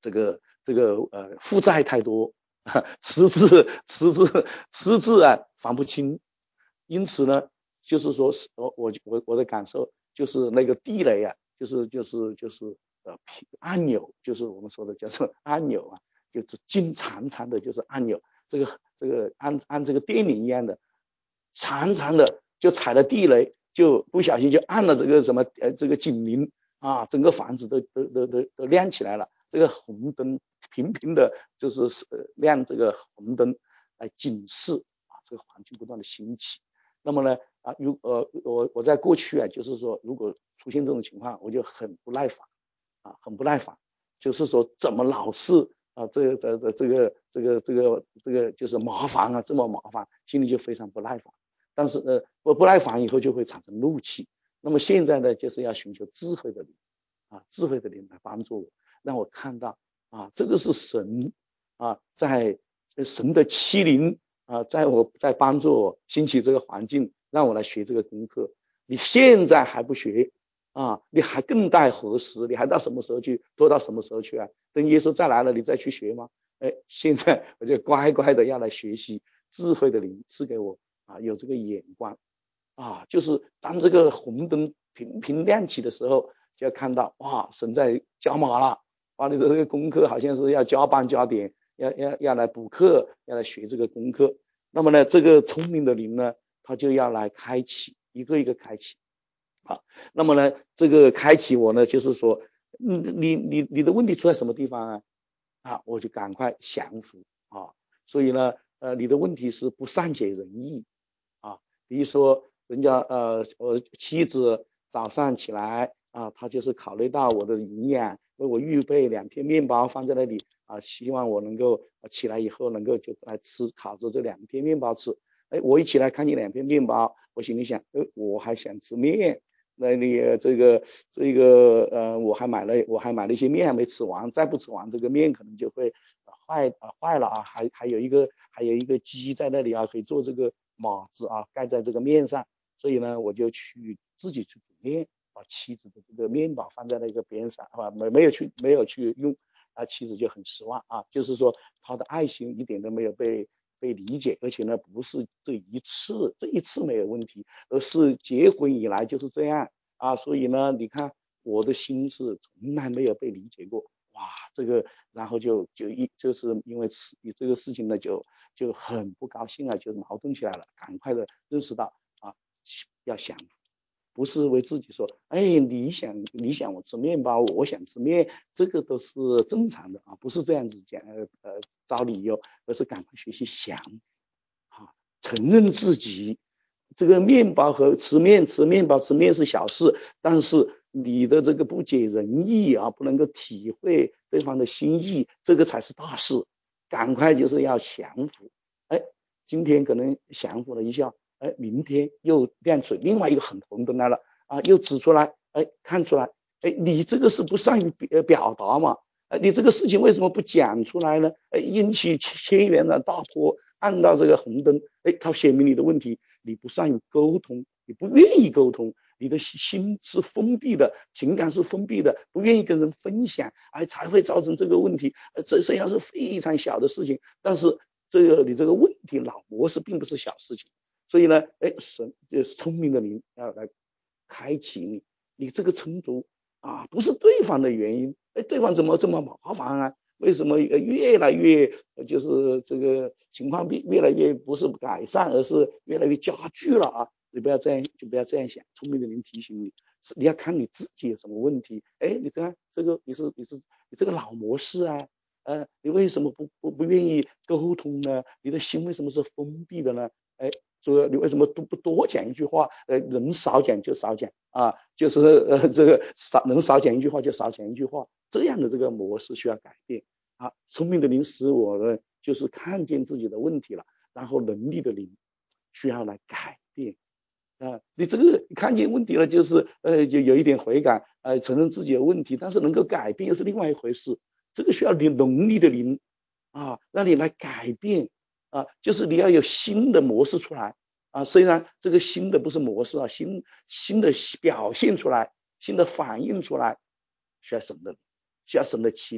这个这个呃负债太多，赤字赤字赤字啊还不清，因此呢，就是说我我我我的感受就是那个地雷啊，就是就是就是呃按钮，就是我们说的叫做按钮啊，就是金长长的，就是按钮，这个这个按按这个电铃一样的，长长的就踩了地雷，就不小心就按了这个什么呃这个警铃啊，整个房子都都都都都亮起来了，这个红灯频频的就是呃亮这个红灯来警示啊，这个环境不断的兴起。那么呢啊，如呃我我在过去啊，就是说如果出现这种情况，我就很不耐烦啊，很不耐烦，就是说怎么老是啊这个这这个这个这个这个就是麻烦啊，这么麻烦，心里就非常不耐烦。但是呃不不耐烦以后就会产生怒气。那么现在呢，就是要寻求智慧的灵啊，智慧的灵来帮助我，让我看到啊，这个是神啊，在神的欺凌啊，在我在帮助我兴起这个环境，让我来学这个功课。你现在还不学啊，你还更待何时？你还到什么时候去？拖到什么时候去啊？等耶稣再来了，你再去学吗？哎，现在我就乖乖的要来学习智慧的灵赐给我啊，有这个眼光啊，就是当这个红灯频频亮起的时候，就要看到哇，神在加码了，把你的这个功课好像是要加班加点，要要要来补课，要来学这个功课。那么呢，这个聪明的灵呢，他就要来开启，一个一个开启。好，那么呢，这个开启我呢，就是说，你你你你的问题出在什么地方啊？啊，我就赶快降服啊。所以呢，呃，你的问题是不善解人意啊。比如说，人家呃，我妻子早上起来啊，她就是考虑到我的营养，为我预备两片面包放在那里啊，希望我能够起来以后能够就来吃，烤着这两片面包吃。哎，我一起来看见两片面包，我心里想，呃，我还想吃面。那你这个这个呃，我还买了我还买了一些面还没吃完，再不吃完这个面可能就会坏啊坏了啊，还还有一个还有一个鸡在那里啊，可以做这个码子啊，盖在这个面上，所以呢，我就去自己去煮面，把妻子的这个面包放在那个边上啊，没没有去没有去用啊，妻子就很失望啊，就是说他的爱心一点都没有被。被理解，而且呢，不是这一次，这一次没有问题，而是结婚以来就是这样啊。所以呢，你看我的心是从来没有被理解过，哇，这个，然后就就一就是因为这个事情呢，就就很不高兴啊，就矛盾起来了，赶快的认识到啊，要降服。不是为自己说，哎，你想你想我吃面包，我想吃面，这个都是正常的啊，不是这样子讲呃呃找理由，而是赶快学习降啊，承认自己这个面包和吃面吃面包吃面是小事，但是你的这个不解人意啊，不能够体会对方的心意，这个才是大事，赶快就是要降服。哎，今天可能降服了一下。哎，明天又亮出另外一个很红灯来了啊，又指出来，哎，看出来，哎，你这个是不善于表表达嘛？哎，你这个事情为什么不讲出来呢？哎，引起千元的大波，按到这个红灯，哎，它显明你的问题，你不善于沟通，你不愿意沟通，你的心是封闭的，情感是封闭的，不愿意跟人分享，哎，才会造成这个问题。呃，这虽然是非常小的事情，但是这个你这个问题老模式并不是小事情。所以呢，哎，神就是聪明的灵要来开启你，你这个冲突啊，不是对方的原因，哎，对方怎么这么麻烦啊？为什么越来越就是这个情况越越来越不是改善，而是越来越加剧了啊？你不要这样，就不要这样想。聪明的灵提醒你，是你要看你自己有什么问题。哎，你看这个你是你是你这个老模式啊，呃，你为什么不不不愿意沟通呢？你的心为什么是封闭的呢？哎。说你为什么都不多讲一句话？呃，能少讲就少讲啊，就是呃这个少能少讲一句话就少讲一句话，这样的这个模式需要改变啊。聪明的灵使我呢，就是看见自己的问题了，然后能力的灵需要来改变啊。你这个看见问题了，就是呃就有一点悔改，呃承认自己的问题，但是能够改变又是另外一回事。这个需要你能力的灵啊，让你来改变。啊，就是你要有新的模式出来啊，虽然这个新的不是模式啊，新新的表现出来，新的反映出来，需要神的，需要神的启领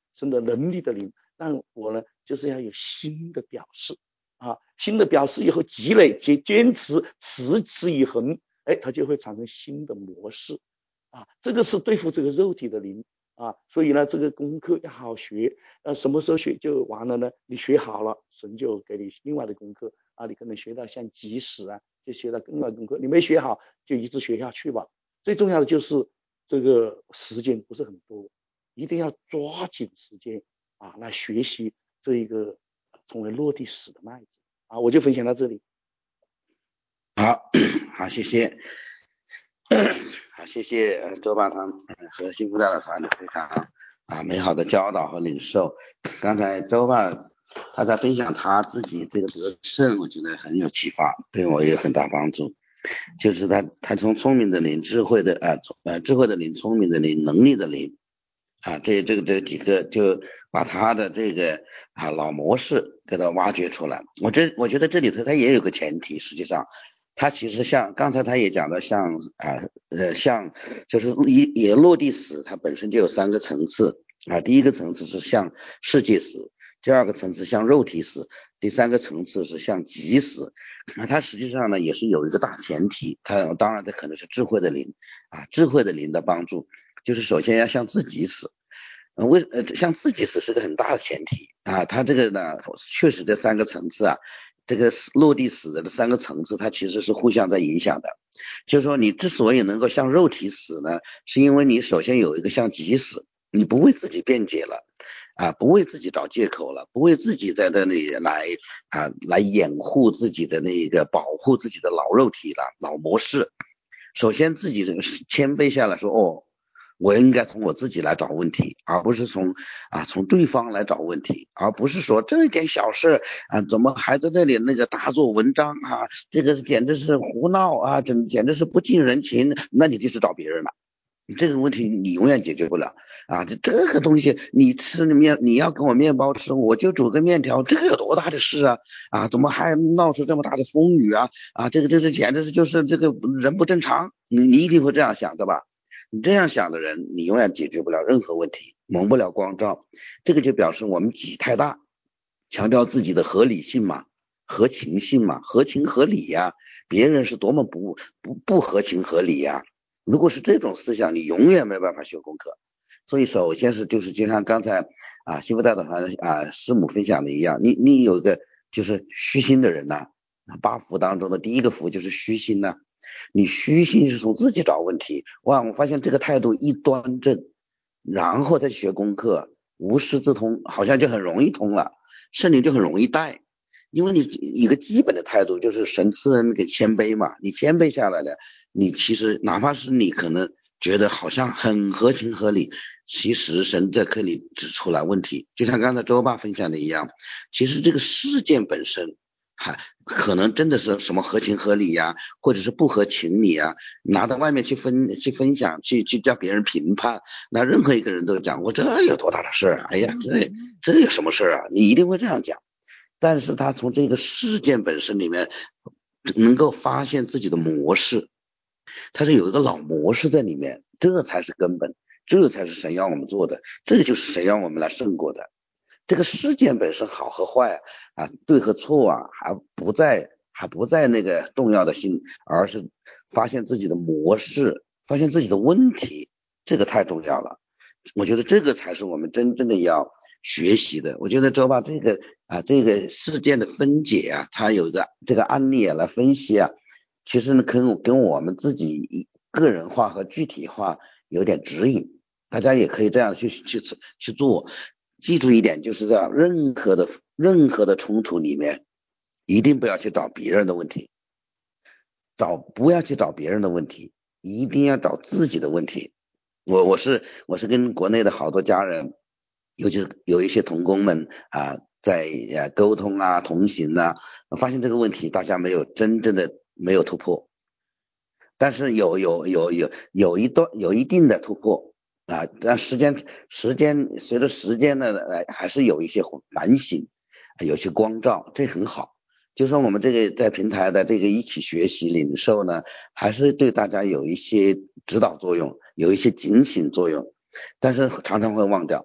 生的能力的灵，但我呢就是要有新的表示啊，新的表示以后积累坚坚持持之以恒，哎，它就会产生新的模式啊，这个是对付这个肉体的灵啊，所以呢这个功课要好好学，呃什么时候学就完了呢？你学好了，神就给你另外的功课啊，你可能学到像及时啊，就学到另外的功课，你没学好就一直学下去吧。最重要的就是这个时间不是很多，一定要抓紧时间啊来学习这一个成为落地死的麦子啊，我就分享到这里。 好，好，谢谢，好，谢谢周爸堂和幸福大的团的非常啊美好的教导和领受。刚才周爸他在分享他自己这个得胜，我觉得很有启发，对我也有很大帮助。就是他他从聪明的灵、智慧的啊呃智慧的灵、聪明的灵、能力的灵啊，这这个这几个就把他的这个啊老模式给他挖掘出来。我这我觉得这里头他也有个前提，实际上他其实像刚才他也讲的像啊呃像就是也也落地死，它本身就有三个层次啊，第一个层次是像世界死，第二个层次像肉体死，第三个层次是像极死。那它实际上呢也是有一个大前提，它当然这可能是智慧的灵啊，智慧的灵的帮助，就是首先要向自己死。呃为呃向自己死是个很大的前提啊，它这个呢确实这三个层次啊，这个落地死的这三个层次它其实是互相在影响的。就是说你之所以能够向肉体死呢，是因为你首先有一个向己死，你不为自己辩解了啊，不为自己找借口了，不为自己在这里来啊来掩护自己的那个保护自己的老肉体了，老模式。首先自己谦卑下来说，哦，我应该从我自己来找问题，而不是从啊从对方来找问题，而不是说这一点小事啊怎么还在那里那个大做文章啊，这个简直是胡闹啊，这简直是不近人情，那你就是找别人了。这个问题你永远解决不了啊！这这个东西你吃面，你要跟我面包吃，我就煮个面条，这个有多大的事啊？啊，怎么还闹出这么大的风雨啊？啊，这个这是简直是就是这个人不正常，你你一定会这样想的吧？你这样想的人，你永远解决不了任何问题，蒙不了光照。这个就表示我们己太大，强调自己的合理性嘛，合情性嘛，合情合理呀、啊。别人是多么不不不合情合理呀、啊。如果是这种思想，你永远没办法学功课。所以首先是就是就像刚才啊幸福大导团啊师母分享的一样，你你有一个就是虚心的人呐、啊，八福当中的第一个福就是虚心呐、啊。你虚心是从自己找问题，哇，我发现这个态度一端正，然后再学功课，无师自通，好像就很容易通了，圣灵就很容易带。因为你一个基本的态度就是神赐人给谦卑嘛，你谦卑下来了，你其实哪怕是你可能觉得好像很合情合理，其实神在课里指出来问题，就像刚才周爸分享的一样，其实这个事件本身还可能真的是什么合情合理呀，或者是不合情理呀，拿到外面去分去分享，去去叫别人评判，那任何一个人都讲过这有多大的事啊？哎呀，这这有什么事啊？你一定会这样讲。但是他从这个事件本身里面能够发现自己的模式，他是有一个老模式在里面，这才是根本，这才是神要我们做的，这就是神要我们来胜过的。这个事件本身好和坏啊，对和错啊，还不在还不在那个重要的性，而是发现自己的模式，发现自己的问题，这个太重要了。我觉得这个才是我们真正的要学习的。我觉得周爸这个啊这个事件的分解啊，他有一个这个案例啊来分析啊，其实呢跟跟我们自己个人化和具体化有点指引，大家也可以这样去去去做。记住一点，就是在任何的任何的冲突里面，一定不要去找别人的问题，找不要去找别人的问题，一定要找自己的问题。我我是我是跟国内的好多家人，尤其是有一些同工们啊，在呃沟通啊、同行啊，我发现这个问题大家没有真正的没有突破，但是有有有有有一段有一定的突破啊，但时间时间随着时间呢，呃还是有一些反省，有些光照，这很好。就说我们这个在平台的这个一起学习领受呢，还是对大家有一些指导作用，有一些警醒作用，但是常常会忘掉，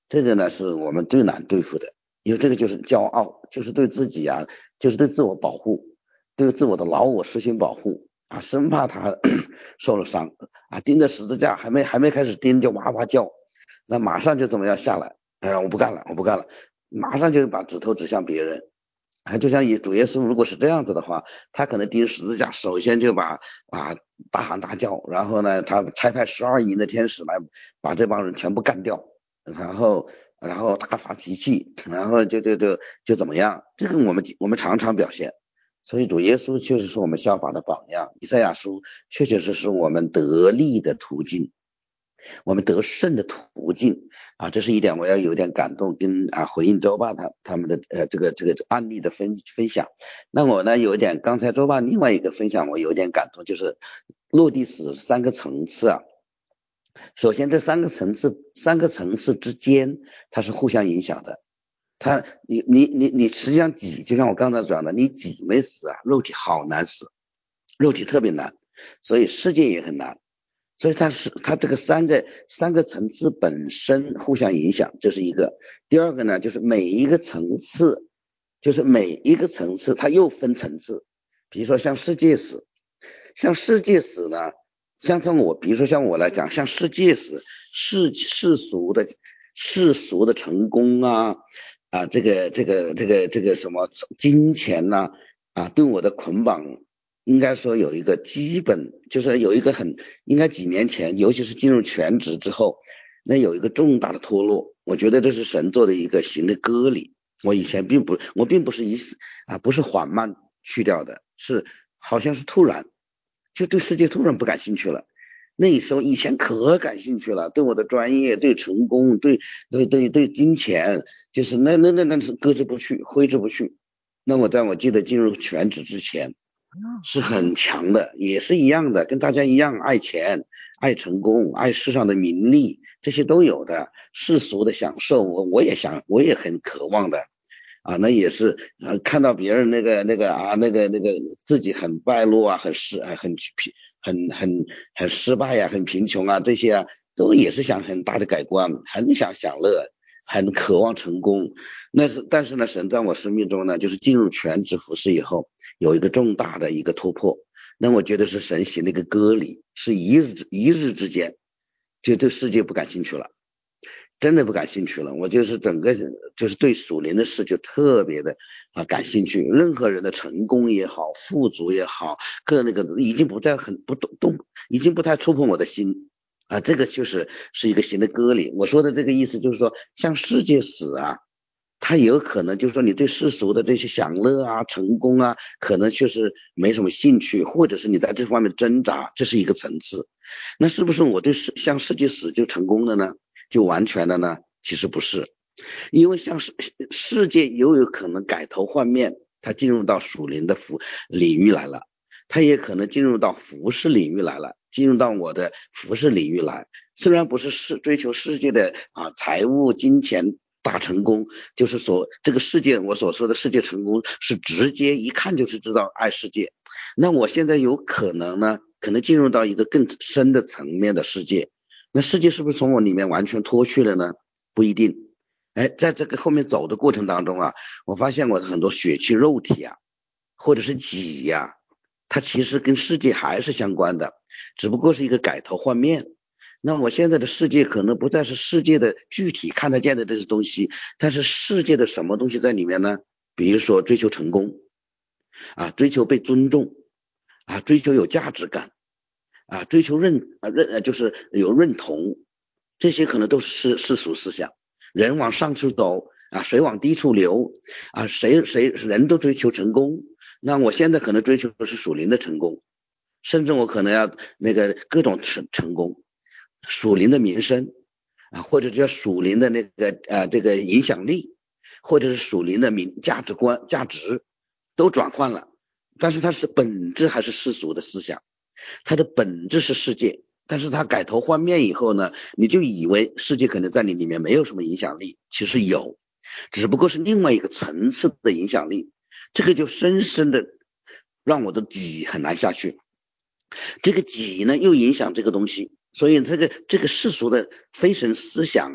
这个呢是我们最难对付的，因为这个就是骄傲，就是对自己啊，就是对自我保护，对自我的老我实行保护啊，生怕他受了伤啊，钉着十字架还没还没开始钉就哇哇叫，那马上就怎么样下来，哎呀我不干了我不干了，马上就把指头指向别人。还就像主耶稣如果是这样子的话，他可能钉十字架，首先就把啊大喊大叫，然后呢他差派十二营的天使来把这帮人全部干掉，然后然后大发脾气，然后就就就就怎么样，这个我们我们常常表现。所以主耶稣确实是我们效法的榜样，以赛亚书确确实实是我们得力的途径，我们得胜的途径啊，这是一点我要有点感动，跟啊回应周爸他他们的呃这个这个案例的分分享。那我呢有一点，刚才周爸另外一个分享我有点感动，就是落地死三个层次啊。首先这三个层次三个层次之间它是互相影响的，它你你你你实际上己，就像我刚才讲的，你己没死啊，肉体好难死，肉体特别难，所以世界也很难。所以它是它这个三个三个层次本身互相影响，这是一个。第二个呢，就是每一个层次，就是每一个层次它又分层次。比如说像世界史，像世界史呢，像像我，比如说像我来讲，像世界史世世俗的世俗的成功啊啊，这个这个这个这个什么金钱呐 啊, 啊，对我的捆绑。应该说有一个基本，就是有一个很应该几年前，尤其是进入全职之后，那有一个重大的脱落。我觉得这是神做的一个行的割礼。我以前并不，我并不是一啊，不是缓慢去掉的，是好像是突然，就对世界突然不感兴趣了。那时候以前可感兴趣了，对我的专业，对成功，对对对对金钱，就是那那那那是搁置不去，挥之不去。那我在我记得进入全职之前。是很强的，也是一样的，跟大家一样，爱钱，爱成功，爱世上的名利，这些都有的，世俗的享受，我我也想，我也很渴望的啊，那也是呃看到别人那个那个啊那个那个自己很败落啊，很失很很很很很失败呀、啊，很贫穷啊，这些啊，都也是想很大的改观，很想享乐，很渴望成功。那是但是呢，神在我生命中呢，就是进入全职服侍以后。有一个重大的一个突破，那我觉得是神行的一个割礼，是一日一日之间就对世界不感兴趣了，真的不感兴趣了。我就是整个就是对属灵的事就特别的啊感兴趣，任何人的成功也好，富足也好，各那个已经不再很不动动，已经不太触碰我的心啊。这个就是是一个行的割礼。我说的这个意思就是说，像世界史啊。他也有可能就是说你对世俗的这些享乐啊成功啊可能确实没什么兴趣，或者是你在这方面挣扎，这是一个层次。那是不是我对世像世界史就成功了呢，就完全的呢？其实不是，因为像世世界又有可能改头换面，它进入到属灵的服领域来了，它也可能进入到服饰领域来了，进入到我的服饰领域来。虽然不是世追求世界的啊财务金钱大成功，就是说这个世界我所说的世界成功是直接一看就是知道爱世界。那我现在有可能呢，可能进入到一个更深的层面的世界，那世界是不是从我里面完全脱去了呢？不一定。哎，在这个后面走的过程当中啊，我发现我的很多血气肉体啊，或者是己呀、啊，它其实跟世界还是相关的，只不过是一个改头换面。那我现在的世界可能不再是世界的具体看得见的这些东西，但是世界的什么东西在里面呢？比如说追求成功啊，追求被尊重啊，追求有价值感啊，追求认啊认就是有认同，这些可能都是世世俗思想。人往上处走啊，水往低处流啊，谁谁人都追求成功。那我现在可能追求的是属灵的成功，甚至我可能要那个各种成成功。属灵的名声啊，或者叫属灵的那个呃这个影响力，或者是属灵的名价值观价值都转换了，但是它是本质还是世俗的思想，它的本质是世界，但是它改头换面以后呢，你就以为世界可能在你里面没有什么影响力，其实有，只不过是另外一个层次的影响力，这个就深深的让我的己很难下去，这个己呢又影响这个东西。所以这个这个世俗的非神思想啊，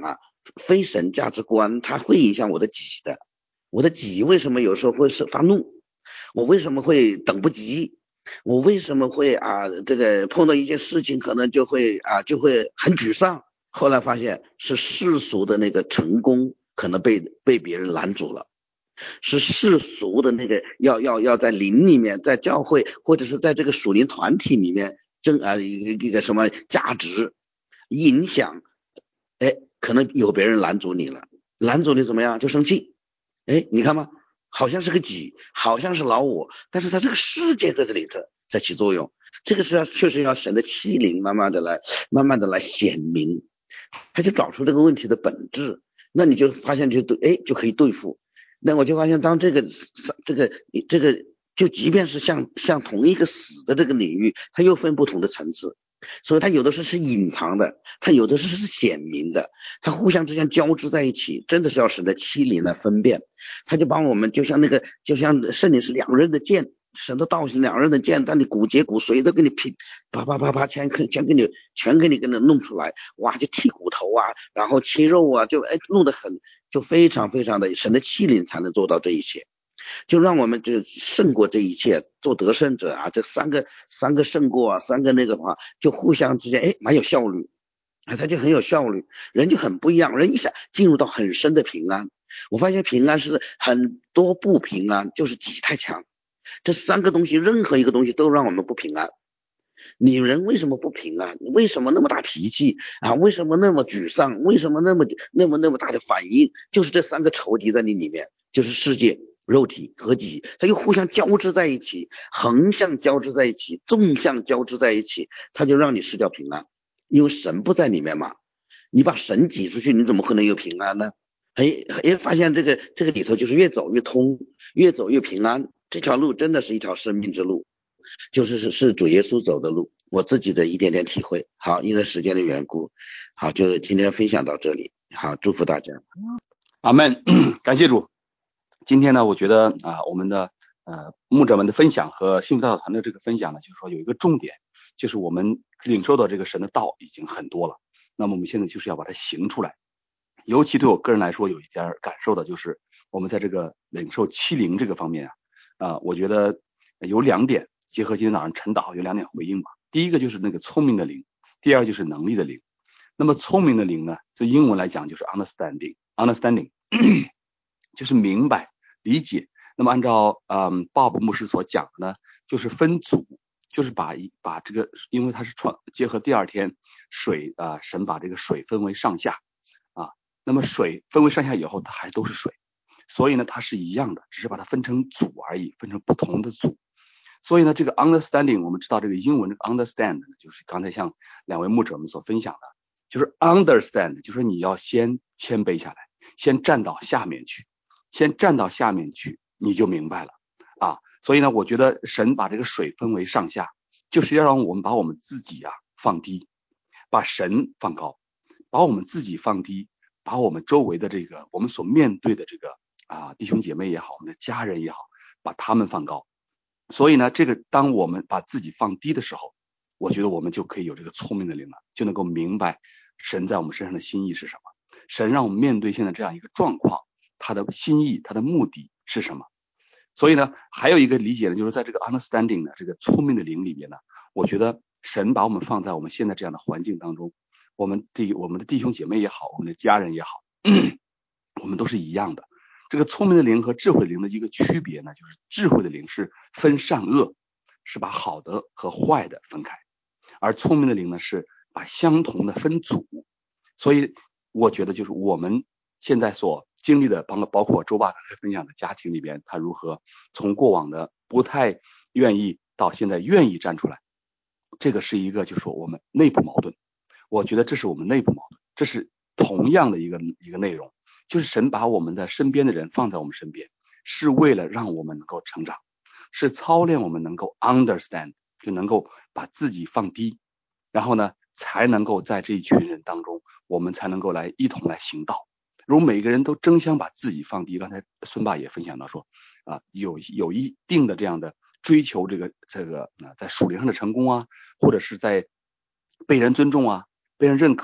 非神价值观，它会影响我的己的。我的己为什么有时候会是发怒？我为什么会等不及？我为什么会啊这个碰到一件事情可能就会啊就会很沮丧？后来发现是世俗的那个成功可能被被别人拦阻了，是世俗的那个要要要在灵里面，在教会或者是在这个属灵团体里面争啊一个一个什么价值影响，哎，可能有别人拦阻你了，拦阻你怎么样就生气，哎，你看吗？好像是个己，好像是老我，但是他这个世界在这里头在起作用，这个是要确实要神的欺凌慢慢的来慢慢的来显明，他就找出这个问题的本质，那你就发现就对，哎，就可以对付。那我就发现当这个这个这个就即便是像像同一个死的这个领域，它又分不同的层次，所以它有的是是隐藏的，它有的是是显明的，它互相之间交织在一起，真的是要使得欺凌来分辨。他就帮我们就像那个就像圣灵是两刃的剑，神的道行两刃的剑，但你骨节骨髓都给你劈啪啪啪啪全全给你全给你给你弄出来，哇，就剔骨头啊，然后切肉啊，就哎弄得很就非常非常的神的欺凌才能做到这一切，就让我们就胜过这一切，做得胜者啊，这三个三个胜过啊，三个那个的话就互相之间哎蛮有效率啊，他就很有效率，人就很不一样，人一下进入到很深的平安。我发现平安是很多不平安就是己太强，这三个东西任何一个东西都让我们不平安。你人为什么不平安？为什么那么大脾气啊？为什么那么沮丧？为什么那么那么那么大的反应？就是这三个仇敌在你里面，就是世界、肉体和己，它又互相交织在一起，横向交织在一起，纵向交织在一起，它就让你失掉平安，因为神不在里面嘛。你把神挤出去，你怎么可能有平安呢？哎哎，发现这个这个里头就是越走越通，越走越平安。这条路真的是一条生命之路，就是是是主耶稣走的路，我自己的一点点体会。好，因为时间的缘故，好，就今天分享到这里。好，祝福大家。 阿们，感谢主。今天呢，我觉得啊，我们的呃牧者们的分享和幸福大道团的这个分享呢，就是说有一个重点，就是我们领受到这个神的道已经很多了，那么我们现在就是要把它行出来。尤其对我个人来说有一点感受的就是我们在这个领受欺凌这个方面啊，呃，我觉得有两点，结合今天早上晨祷有两点回应吧。第一个就是那个聪明的灵，第二就是能力的灵。那么聪明的灵呢，就英文来讲就是 understanding understanding 就是明白理解。那么按照嗯 Bob 牧师所讲的呢，就是分组，就是把一把这个，因为它是创结合第二天水啊、呃，神把这个水分为上下啊，那么水分为上下以后，它还都是水，所以呢它是一样的，只是把它分成组而已，分成不同的组。所以呢，这个 understanding 我们知道这个英文这个 understand 就是刚才像两位牧者们所分享的，就是 understand 就是你要先谦卑下来，先站到下面去，先站到下面去，你就明白了啊。所以呢，我觉得神把这个水分为上下，就是要让我们把我们自己啊放低，把神放高，把我们自己放低，把我们周围的这个我们所面对的这个啊弟兄姐妹也好，我们的家人也好，把他们放高。所以呢，这个当我们把自己放低的时候，我觉得我们就可以有这个聪明的灵了，就能够明白神在我们身上的心意是什么，神让我们面对现在这样一个状况，他的心意他的目的是什么。所以呢，还有一个理解呢，就是在这个 understanding 的这个聪明的灵里面呢，我觉得神把我们放在我们现在这样的环境当中，我们弟我们的弟兄姐妹也好，我们的家人也好，我们都是一样的。这个聪明的灵和智慧的灵的一个区别呢，就是智慧的灵是分善恶，是把好的和坏的分开，而聪明的灵呢是把相同的分组。所以我觉得就是我们现在所经历的，包括包括周爸刚才分享的家庭里边，他如何从过往的不太愿意到现在愿意站出来，这个是一个就是说我们内部矛盾。我觉得这是我们内部矛盾，这是同样的一个一个内容。就是神把我们的身边的人放在我们身边，是为了让我们能够成长，是操练我们能够 understand， 就能够把自己放低，然后呢才能够在这一群人当中，我们才能够来一同来行道。如果每个人都争相把自己放低，刚才孙爸也分享到说啊，有有一定的这样的追求这个这个啊，在属灵上的成功啊，或者是在被人尊重啊，被人认可呀，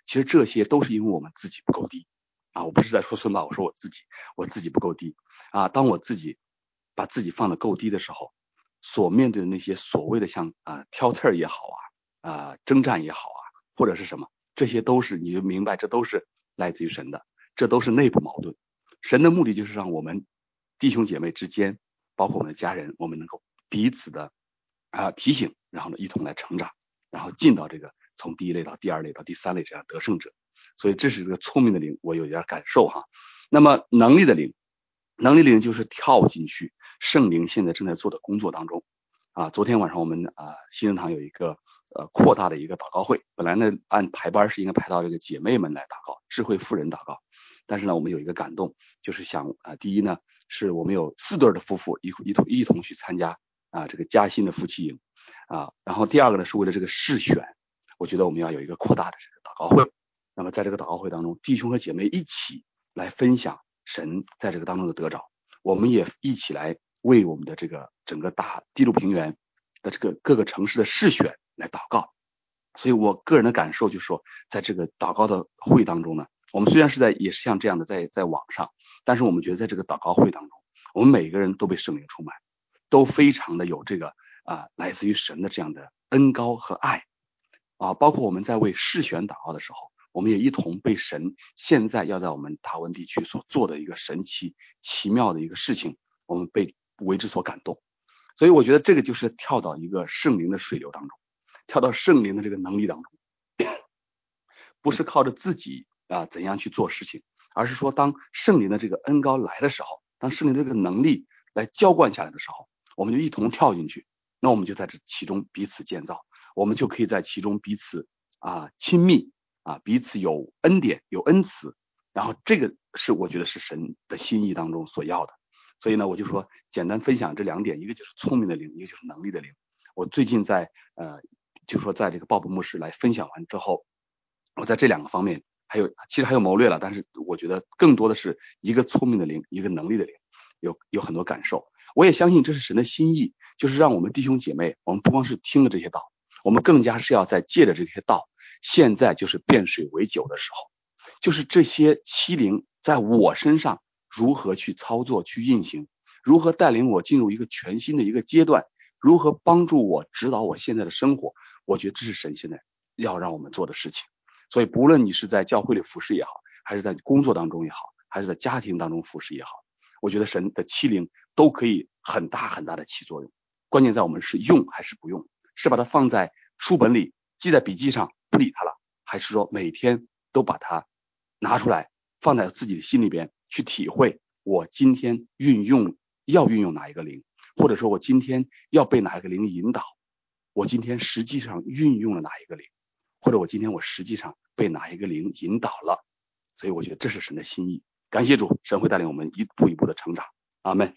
其实这些都是因为我们自己不够低啊，我不是在说孙爸，我说我自己，我自己不够低啊。当我自己把自己放得够低的时候，所面对的那些所谓的像啊挑刺儿也好啊啊征战也好啊，或者是什么，这些都是你就明白，这都是来自于神的，这都是内部矛盾。神的目的就是让我们弟兄姐妹之间，包括我们的家人，我们能够彼此的啊提醒，然后呢一同来成长，然后进到这个从第一类到第二类到第三类这样得胜者。所以这是这个聪明的灵，我有点感受哈。那么能力的灵，能力的灵就是跳进去圣灵现在正在做的工作当中啊。昨天晚上我们啊新人堂有一个呃扩大的一个祷告会，本来呢按排班是应该排到这个姐妹们来祷告，智慧妇人祷告，但是呢我们有一个感动，就是想啊、呃、第一呢是我们有四对的夫妇一一同一同去参加啊这个嘉兴的夫妻营啊，然后第二个呢是为了这个试选，我觉得我们要有一个扩大的这个祷告会。那么在这个祷告会当中，弟兄和姐妹一起来分享神在这个当中的得着，我们也一起来为我们的这个整个大地路平原的这个各个城市的试选来祷告。所以我个人的感受就是说，在这个祷告的会当中呢，我们虽然是在也是像这样的在在网上，但是我们觉得在这个祷告会当中，我们每个人都被圣灵充满，都非常的有这个啊来自于神的这样的恩膏和爱啊，包括我们在为试选祷告的时候，我们也一同被神现在要在我们大温地区所做的一个神奇奇妙的一个事情，我们被为之所感动。所以我觉得这个就是跳到一个圣灵的水流当中，跳到圣灵的这个能力当中，不是靠着自己啊怎样去做事情，而是说当圣灵的这个恩膏来的时候，当圣灵的这个能力来浇灌下来的时候，我们就一同跳进去，那我们就在这其中彼此建造，我们就可以在其中彼此啊亲密啊，彼此有恩典有恩慈，然后这个是我觉得是神的心意当中所要的。所以呢我就说简单分享这两点，一个就是聪明的灵，一个就是能力的灵。我最近在呃就说在这个鲍勃牧师来分享完之后，我在这两个方面还有其实还有谋略了，但是我觉得更多的是一个聪明的灵，一个能力的灵，有有很多感受。我也相信这是神的心意，就是让我们弟兄姐妹，我们不光是听了这些道，我们更加是要在借着这些道，现在就是变水为酒的时候，就是这些欺凌在我身上如何去操作去运行，如何带领我进入一个全新的一个阶段，如何帮助我指导我现在的生活，我觉得这是神现在要让我们做的事情。所以不论你是在教会里服侍也好，还是在工作当中也好，还是在家庭当中服侍也好，我觉得神的欺凌都可以很大很大的起作用，关键在我们是用还是不用，是把它放在书本里记在笔记上不理它了，还是说每天都把它拿出来放在自己的心里边去体会，我今天运用要运用哪一个灵，或者说我今天要被哪一个灵引导，我今天实际上运用了哪一个灵，或者我今天我实际上被哪一个灵引导了。所以我觉得这是神的心意，感谢主，神会带领我们一步一步的成长。阿们。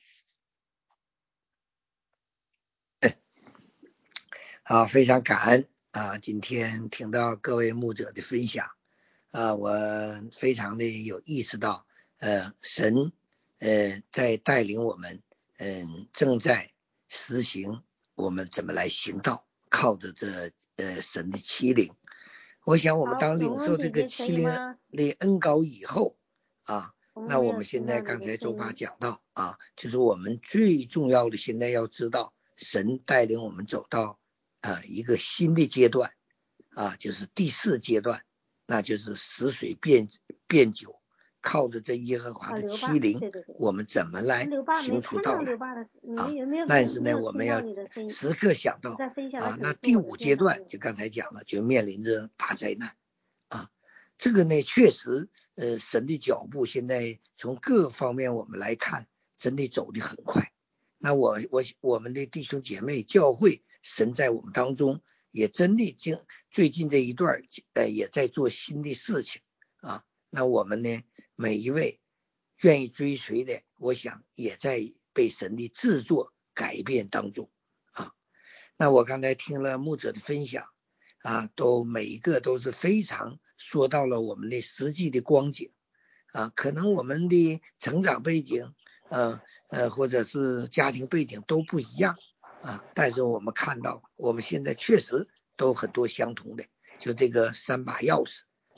好，非常感恩啊！今天听到各位牧者的分享啊，我非常的有意识到，呃，神呃在带领我们，嗯、呃，正在实行我们怎么来行道，靠着这呃神的欺凌。我想我们当领受这个欺凌的恩膏以后啊，那我们现在刚才周爸讲到啊，就是我们最重要的现在要知道，神带领我们走到啊一个新的阶段啊，就是第四阶段，那就是死水变变酒，靠着这耶和华的欺凌，对对对，我们怎么来行出道来啊？但是呢，我们要时刻想到啊，那第五阶段就刚才讲了，就面临着大灾难啊。这个呢，确实呃，神的脚步现在从各方面我们来看，真的走得很快。那我我我们的弟兄姐妹教会，神在我们当中也真的经最近这一段呃也在做新的事情啊。那我们呢，每一位愿意追随的，我想也在被神的制作改变当中啊。那我刚才听了牧者的分享啊，都每一个都是非常说到了我们的实际的光景啊，可能我们的成长背景呃呃或者是家庭背景都不一样啊，但是我们看到我们现在确实都很多相同的，就这个三把钥匙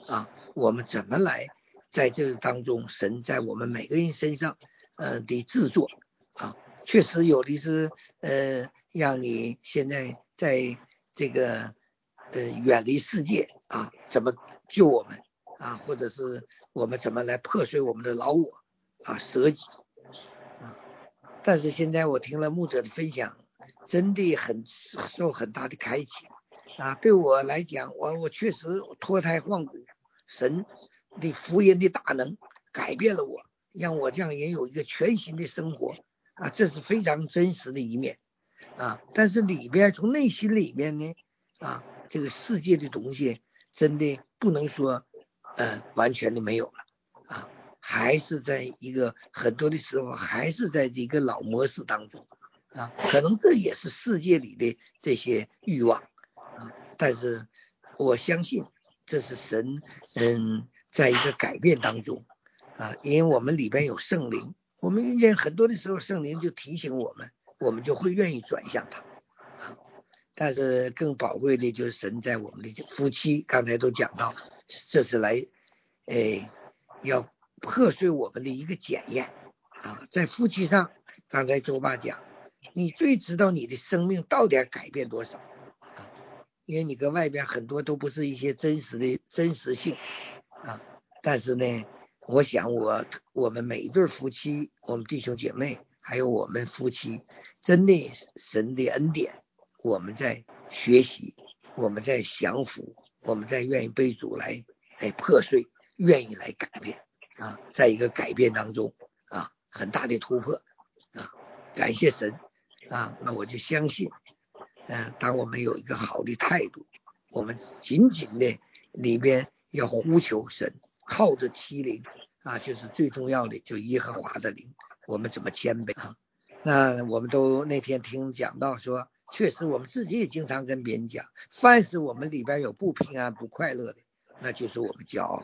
啊，我们怎么来在这个当中，神在我们每个人身上呃的制作啊，确实有的是呃让你现在在这个呃远离世界啊，怎么救我们啊，或者是我们怎么来破碎我们的老我啊，舍己啊。但是现在我听了牧者的分享，真的很受很大的开启啊！对我来讲，我我确实脱胎换骨，神的福音的大能改变了我，让我这样也有一个全新的生活啊！这是非常真实的一面啊！但是里边从内心里面呢啊，这个世界的东西真的不能说呃完全的没有了啊。还是在一个很多的时候还是在这个老模式当中啊，可能这也是世界里的这些欲望啊，但是我相信这是神嗯在一个改变当中啊，因为我们里边有圣灵，我们遇见很多的时候圣灵就提醒我们，我们就会愿意转向他啊。但是更宝贵的就是神在我们的夫妻，刚才都讲到，这是来哎要破碎我们的一个检验啊，在夫妻上，刚才周爸讲，你最知道你的生命到底改变多少啊，因为你跟外边很多都不是一些真实的真实性啊，但是呢，我想我我们每一对夫妻，我们弟兄姐妹，还有我们夫妻，真的神的恩典，我们在学习，我们在降服，我们在愿意被主来来破碎，愿意来改变。啊，在一个改变当中啊，很大的突破啊，感谢神啊，那我就相信，嗯、呃，当我们有一个好的态度，我们紧紧的里边要呼求神，靠着欺凌啊，就是最重要的，就耶和华的灵，我们怎么谦卑啊？那我们都那天听讲到说，确实我们自己也经常跟别人讲，凡是我们里边有不平安、不快乐的，那就是我们骄傲。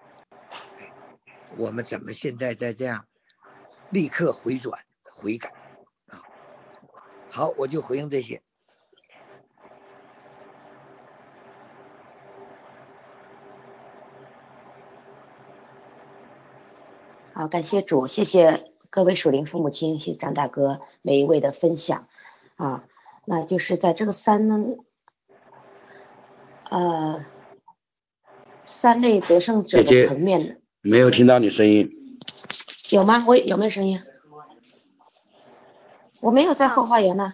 我们怎么现在在这样立刻回转悔改啊？好，我就回应这些。 好，感谢主，谢谢各位属灵父母亲，谢谢张大哥每一位的分享啊。那就是在这个三呃三类得胜者的层面， 没有听到你声音。 有吗？我有没有声音？我没有在后花园呢，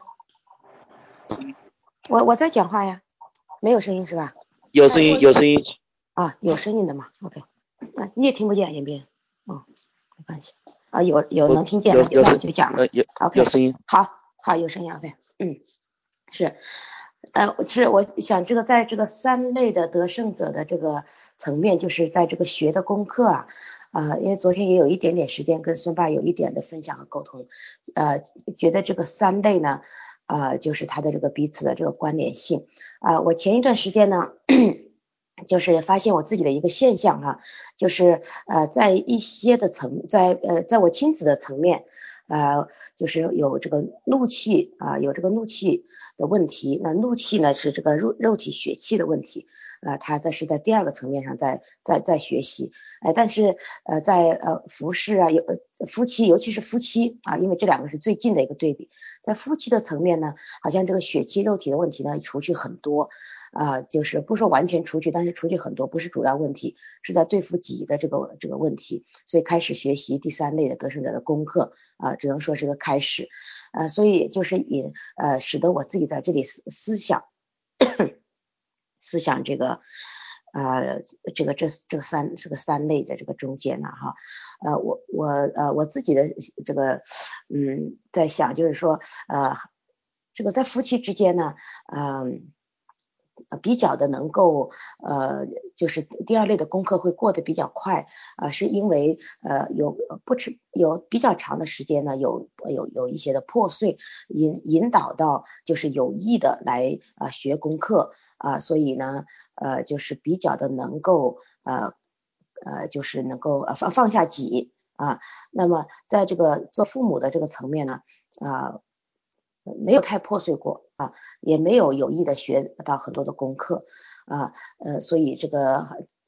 我我在讲话呀，没有声音是吧？ 有声音，有声音啊，有声音的嘛 ，OK， 啊，你也听不见严斌，哦，没关系啊，有有能听见的，那我就讲了， 有 ，OK， 有声音， 好，好，有声音 ，OK， 嗯，是，呃，是我想这个在这个三类的得胜者的这个层面，就是在这个学的功课啊。啊、呃，因为昨天也有一点点时间跟孙爸有一点的分享和沟通，呃，觉得这个三类呢，啊、呃，就是它的这个彼此的这个关联性啊、呃。我前一段时间呢，就是发现我自己的一个现象哈、啊，就是呃，在一些的层，在呃，在我亲子的层面，呃，就是有这个怒气啊、呃，有这个怒气的问题。那怒气呢是这个肉肉体血气的问题。呃，他在是在第二个层面上在在在学习，哎、呃，但是呃在呃服饰啊有呃夫妻，尤其是夫妻啊，因为这两个是最近的一个对比，在夫妻的层面呢，好像这个血气肉体的问题呢除去很多啊、呃，就是不说完全除去，但是除去很多，不是主要问题，是在对付己的这个这个问题，所以开始学习第三类的得胜者的功课啊、呃，只能说是个开始，呃，所以就是也呃使得我自己在这里思思想。思想这个呃这个这这个三这个三类的这个中间呢哈，呃我我呃我自己的这个嗯在想就是说呃这个在夫妻之间呢嗯。呃比较的能够呃就是第二类的功课会过得比较快啊、呃，是因为呃有不吃有比较长的时间呢有有有一些的破碎引引导到就是有意的来啊、呃、学功课啊、呃，所以呢呃就是比较的能够呃呃就是能够呃放放下己啊，那么在这个做父母的这个层面呢啊。呃没有太破碎过啊，也没有有意的学到很多的功课啊，呃，所以这个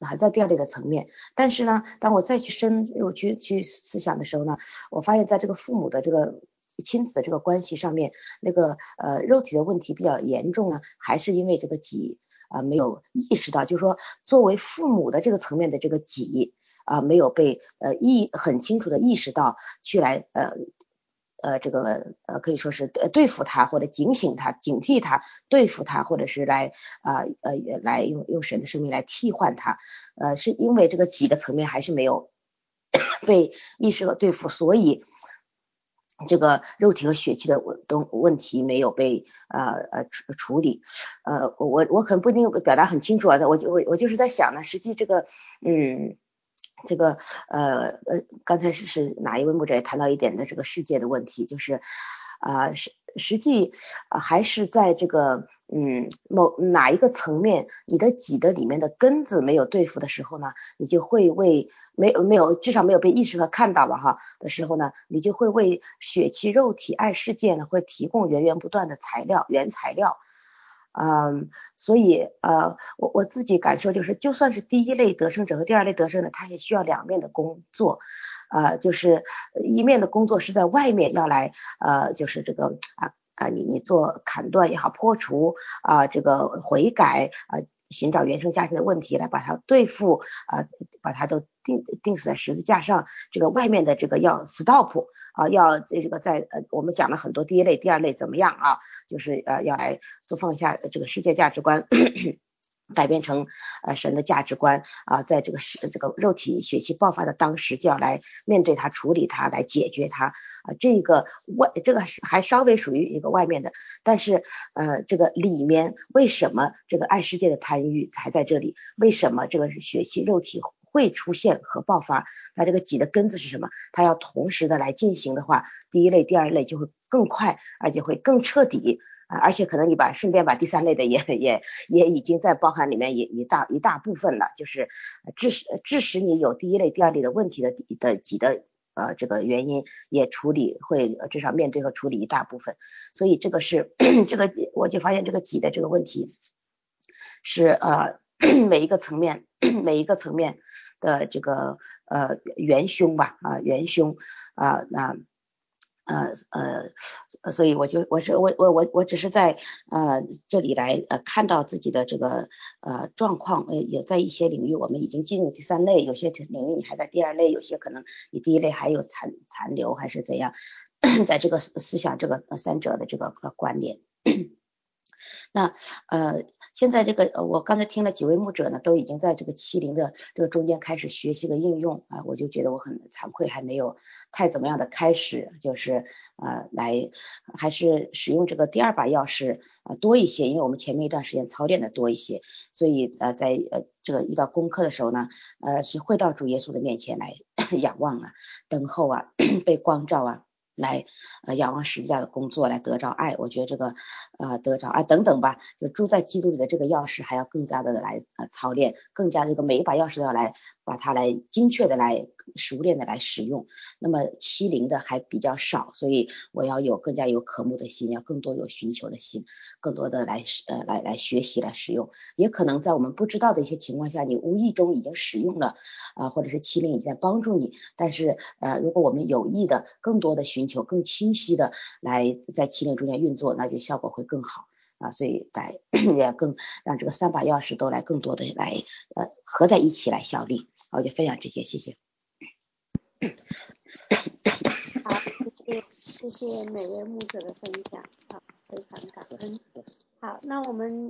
还在第二类的层面。但是呢，当我再去深入去去思想的时候呢，我发现在这个父母的这个亲子的这个关系上面，那个呃肉体的问题比较严重呢，还是因为这个己啊、呃、没有意识到，就是说作为父母的这个层面的这个己啊、呃、没有被呃意很清楚的意识到去来呃呃这个呃可以说是对付他或者警醒他警惕他对付他，或者是来啊 呃, 呃来用用神的生命来替换他，呃是因为这个己的层面还是没有被意识和对付，所以这个肉体和血气的问问题没有被呃呃处处理，呃我我可能不一定表达很清楚啊，我我我就是在想呢，实际这个嗯这个呃呃刚才是是哪一位牧者也谈到一点的这个世界的问题，就是啊、呃、实实际、呃、还是在这个嗯某哪一个层面，你的己的里面的根子没有对付的时候呢，你就会为没有没有至少没有被意识和看到吧哈的时候呢，你就会为血气肉体爱世界呢会提供源源不断的材料原材料。嗯，所以呃我我自己感受就是，就算是第一类得胜者和第二类得胜者，他也需要两面的工作，呃就是一面的工作是在外面要来呃就是这个啊啊你你做砍断也好，破除啊、呃、这个悔改啊、呃、寻找原生家庭的问题来把它对付啊、呃、把它都钉钉死在十字架上，这个外面的这个要 stop 啊、呃、要这个在呃我们讲了很多第一类第二类怎么样啊，就是呃要来做放下这个世界价值观改变成呃神的价值观啊、呃，在这个这个肉体血气爆发的当时就要来面对它处理它来解决它啊、呃，这个外这个还稍微属于一个外面的，但是呃这个里面为什么这个爱世界的贪欲还在这里，为什么这个血气肉体会出现和爆发，它这个己的根子是什么，它要同时的来进行的话，第一类第二类就会更快，而且会更彻底。而且可能你把顺便把第三类的也也也已经在包含里面，也一大一大部分了，就是致使致使你有第一类第二类的问题的的己的呃这个原因也处理，会至少面对和处理一大部分。所以这个是这个我就发现这个己的这个问题是呃每一个层面每一个层面的这个呃元凶吧啊、呃、元凶啊、呃、那。呃呃，所以我就我是我我我我只是在呃这里来呃看到自己的这个呃状况，呃有在一些领域我们已经进入第三类，有些领域你还在第二类，有些可能你第一类还有残残留还是怎样，在这个思想这个三者的这个关联。那呃，现在这个呃，我刚才听了几位牧者呢，都已经在这个欺凌的这个中间开始学习和应用啊、呃，我就觉得我很惭愧，还没有太怎么样的开始，就是呃来还是使用这个第二把钥匙啊、呃、多一些，因为我们前面一段时间操练的多一些，所以呃在呃这个遇到功课的时候呢，呃是会到主耶稣的面前来仰望啊、等候啊、被光照啊。来呃仰望十字架的工作，来得着爱，我觉得这个呃得着爱等等吧，就住在基督里的这个钥匙还要更加的来呃操练，更加这个每一把钥匙都要来把它来精确的来熟练的来使用。那么欺凌的还比较少，所以我要有更加有渴慕的心，要更多有寻求的心，更多的来呃来来学习来使用。也可能在我们不知道的一些情况下，你无意中已经使用了啊、呃，或者是欺凌已经在帮助你，但是呃如果我们有意的更多的寻求更清晰的来在欺凌中间运作，那就效果会更好啊，所以来也更让这个三把钥匙都来更多的来呃合在一起来效力。好，我就分享这些，谢谢。 好，谢谢谢谢每位牧者的分享，好，非常感恩。好，那我们。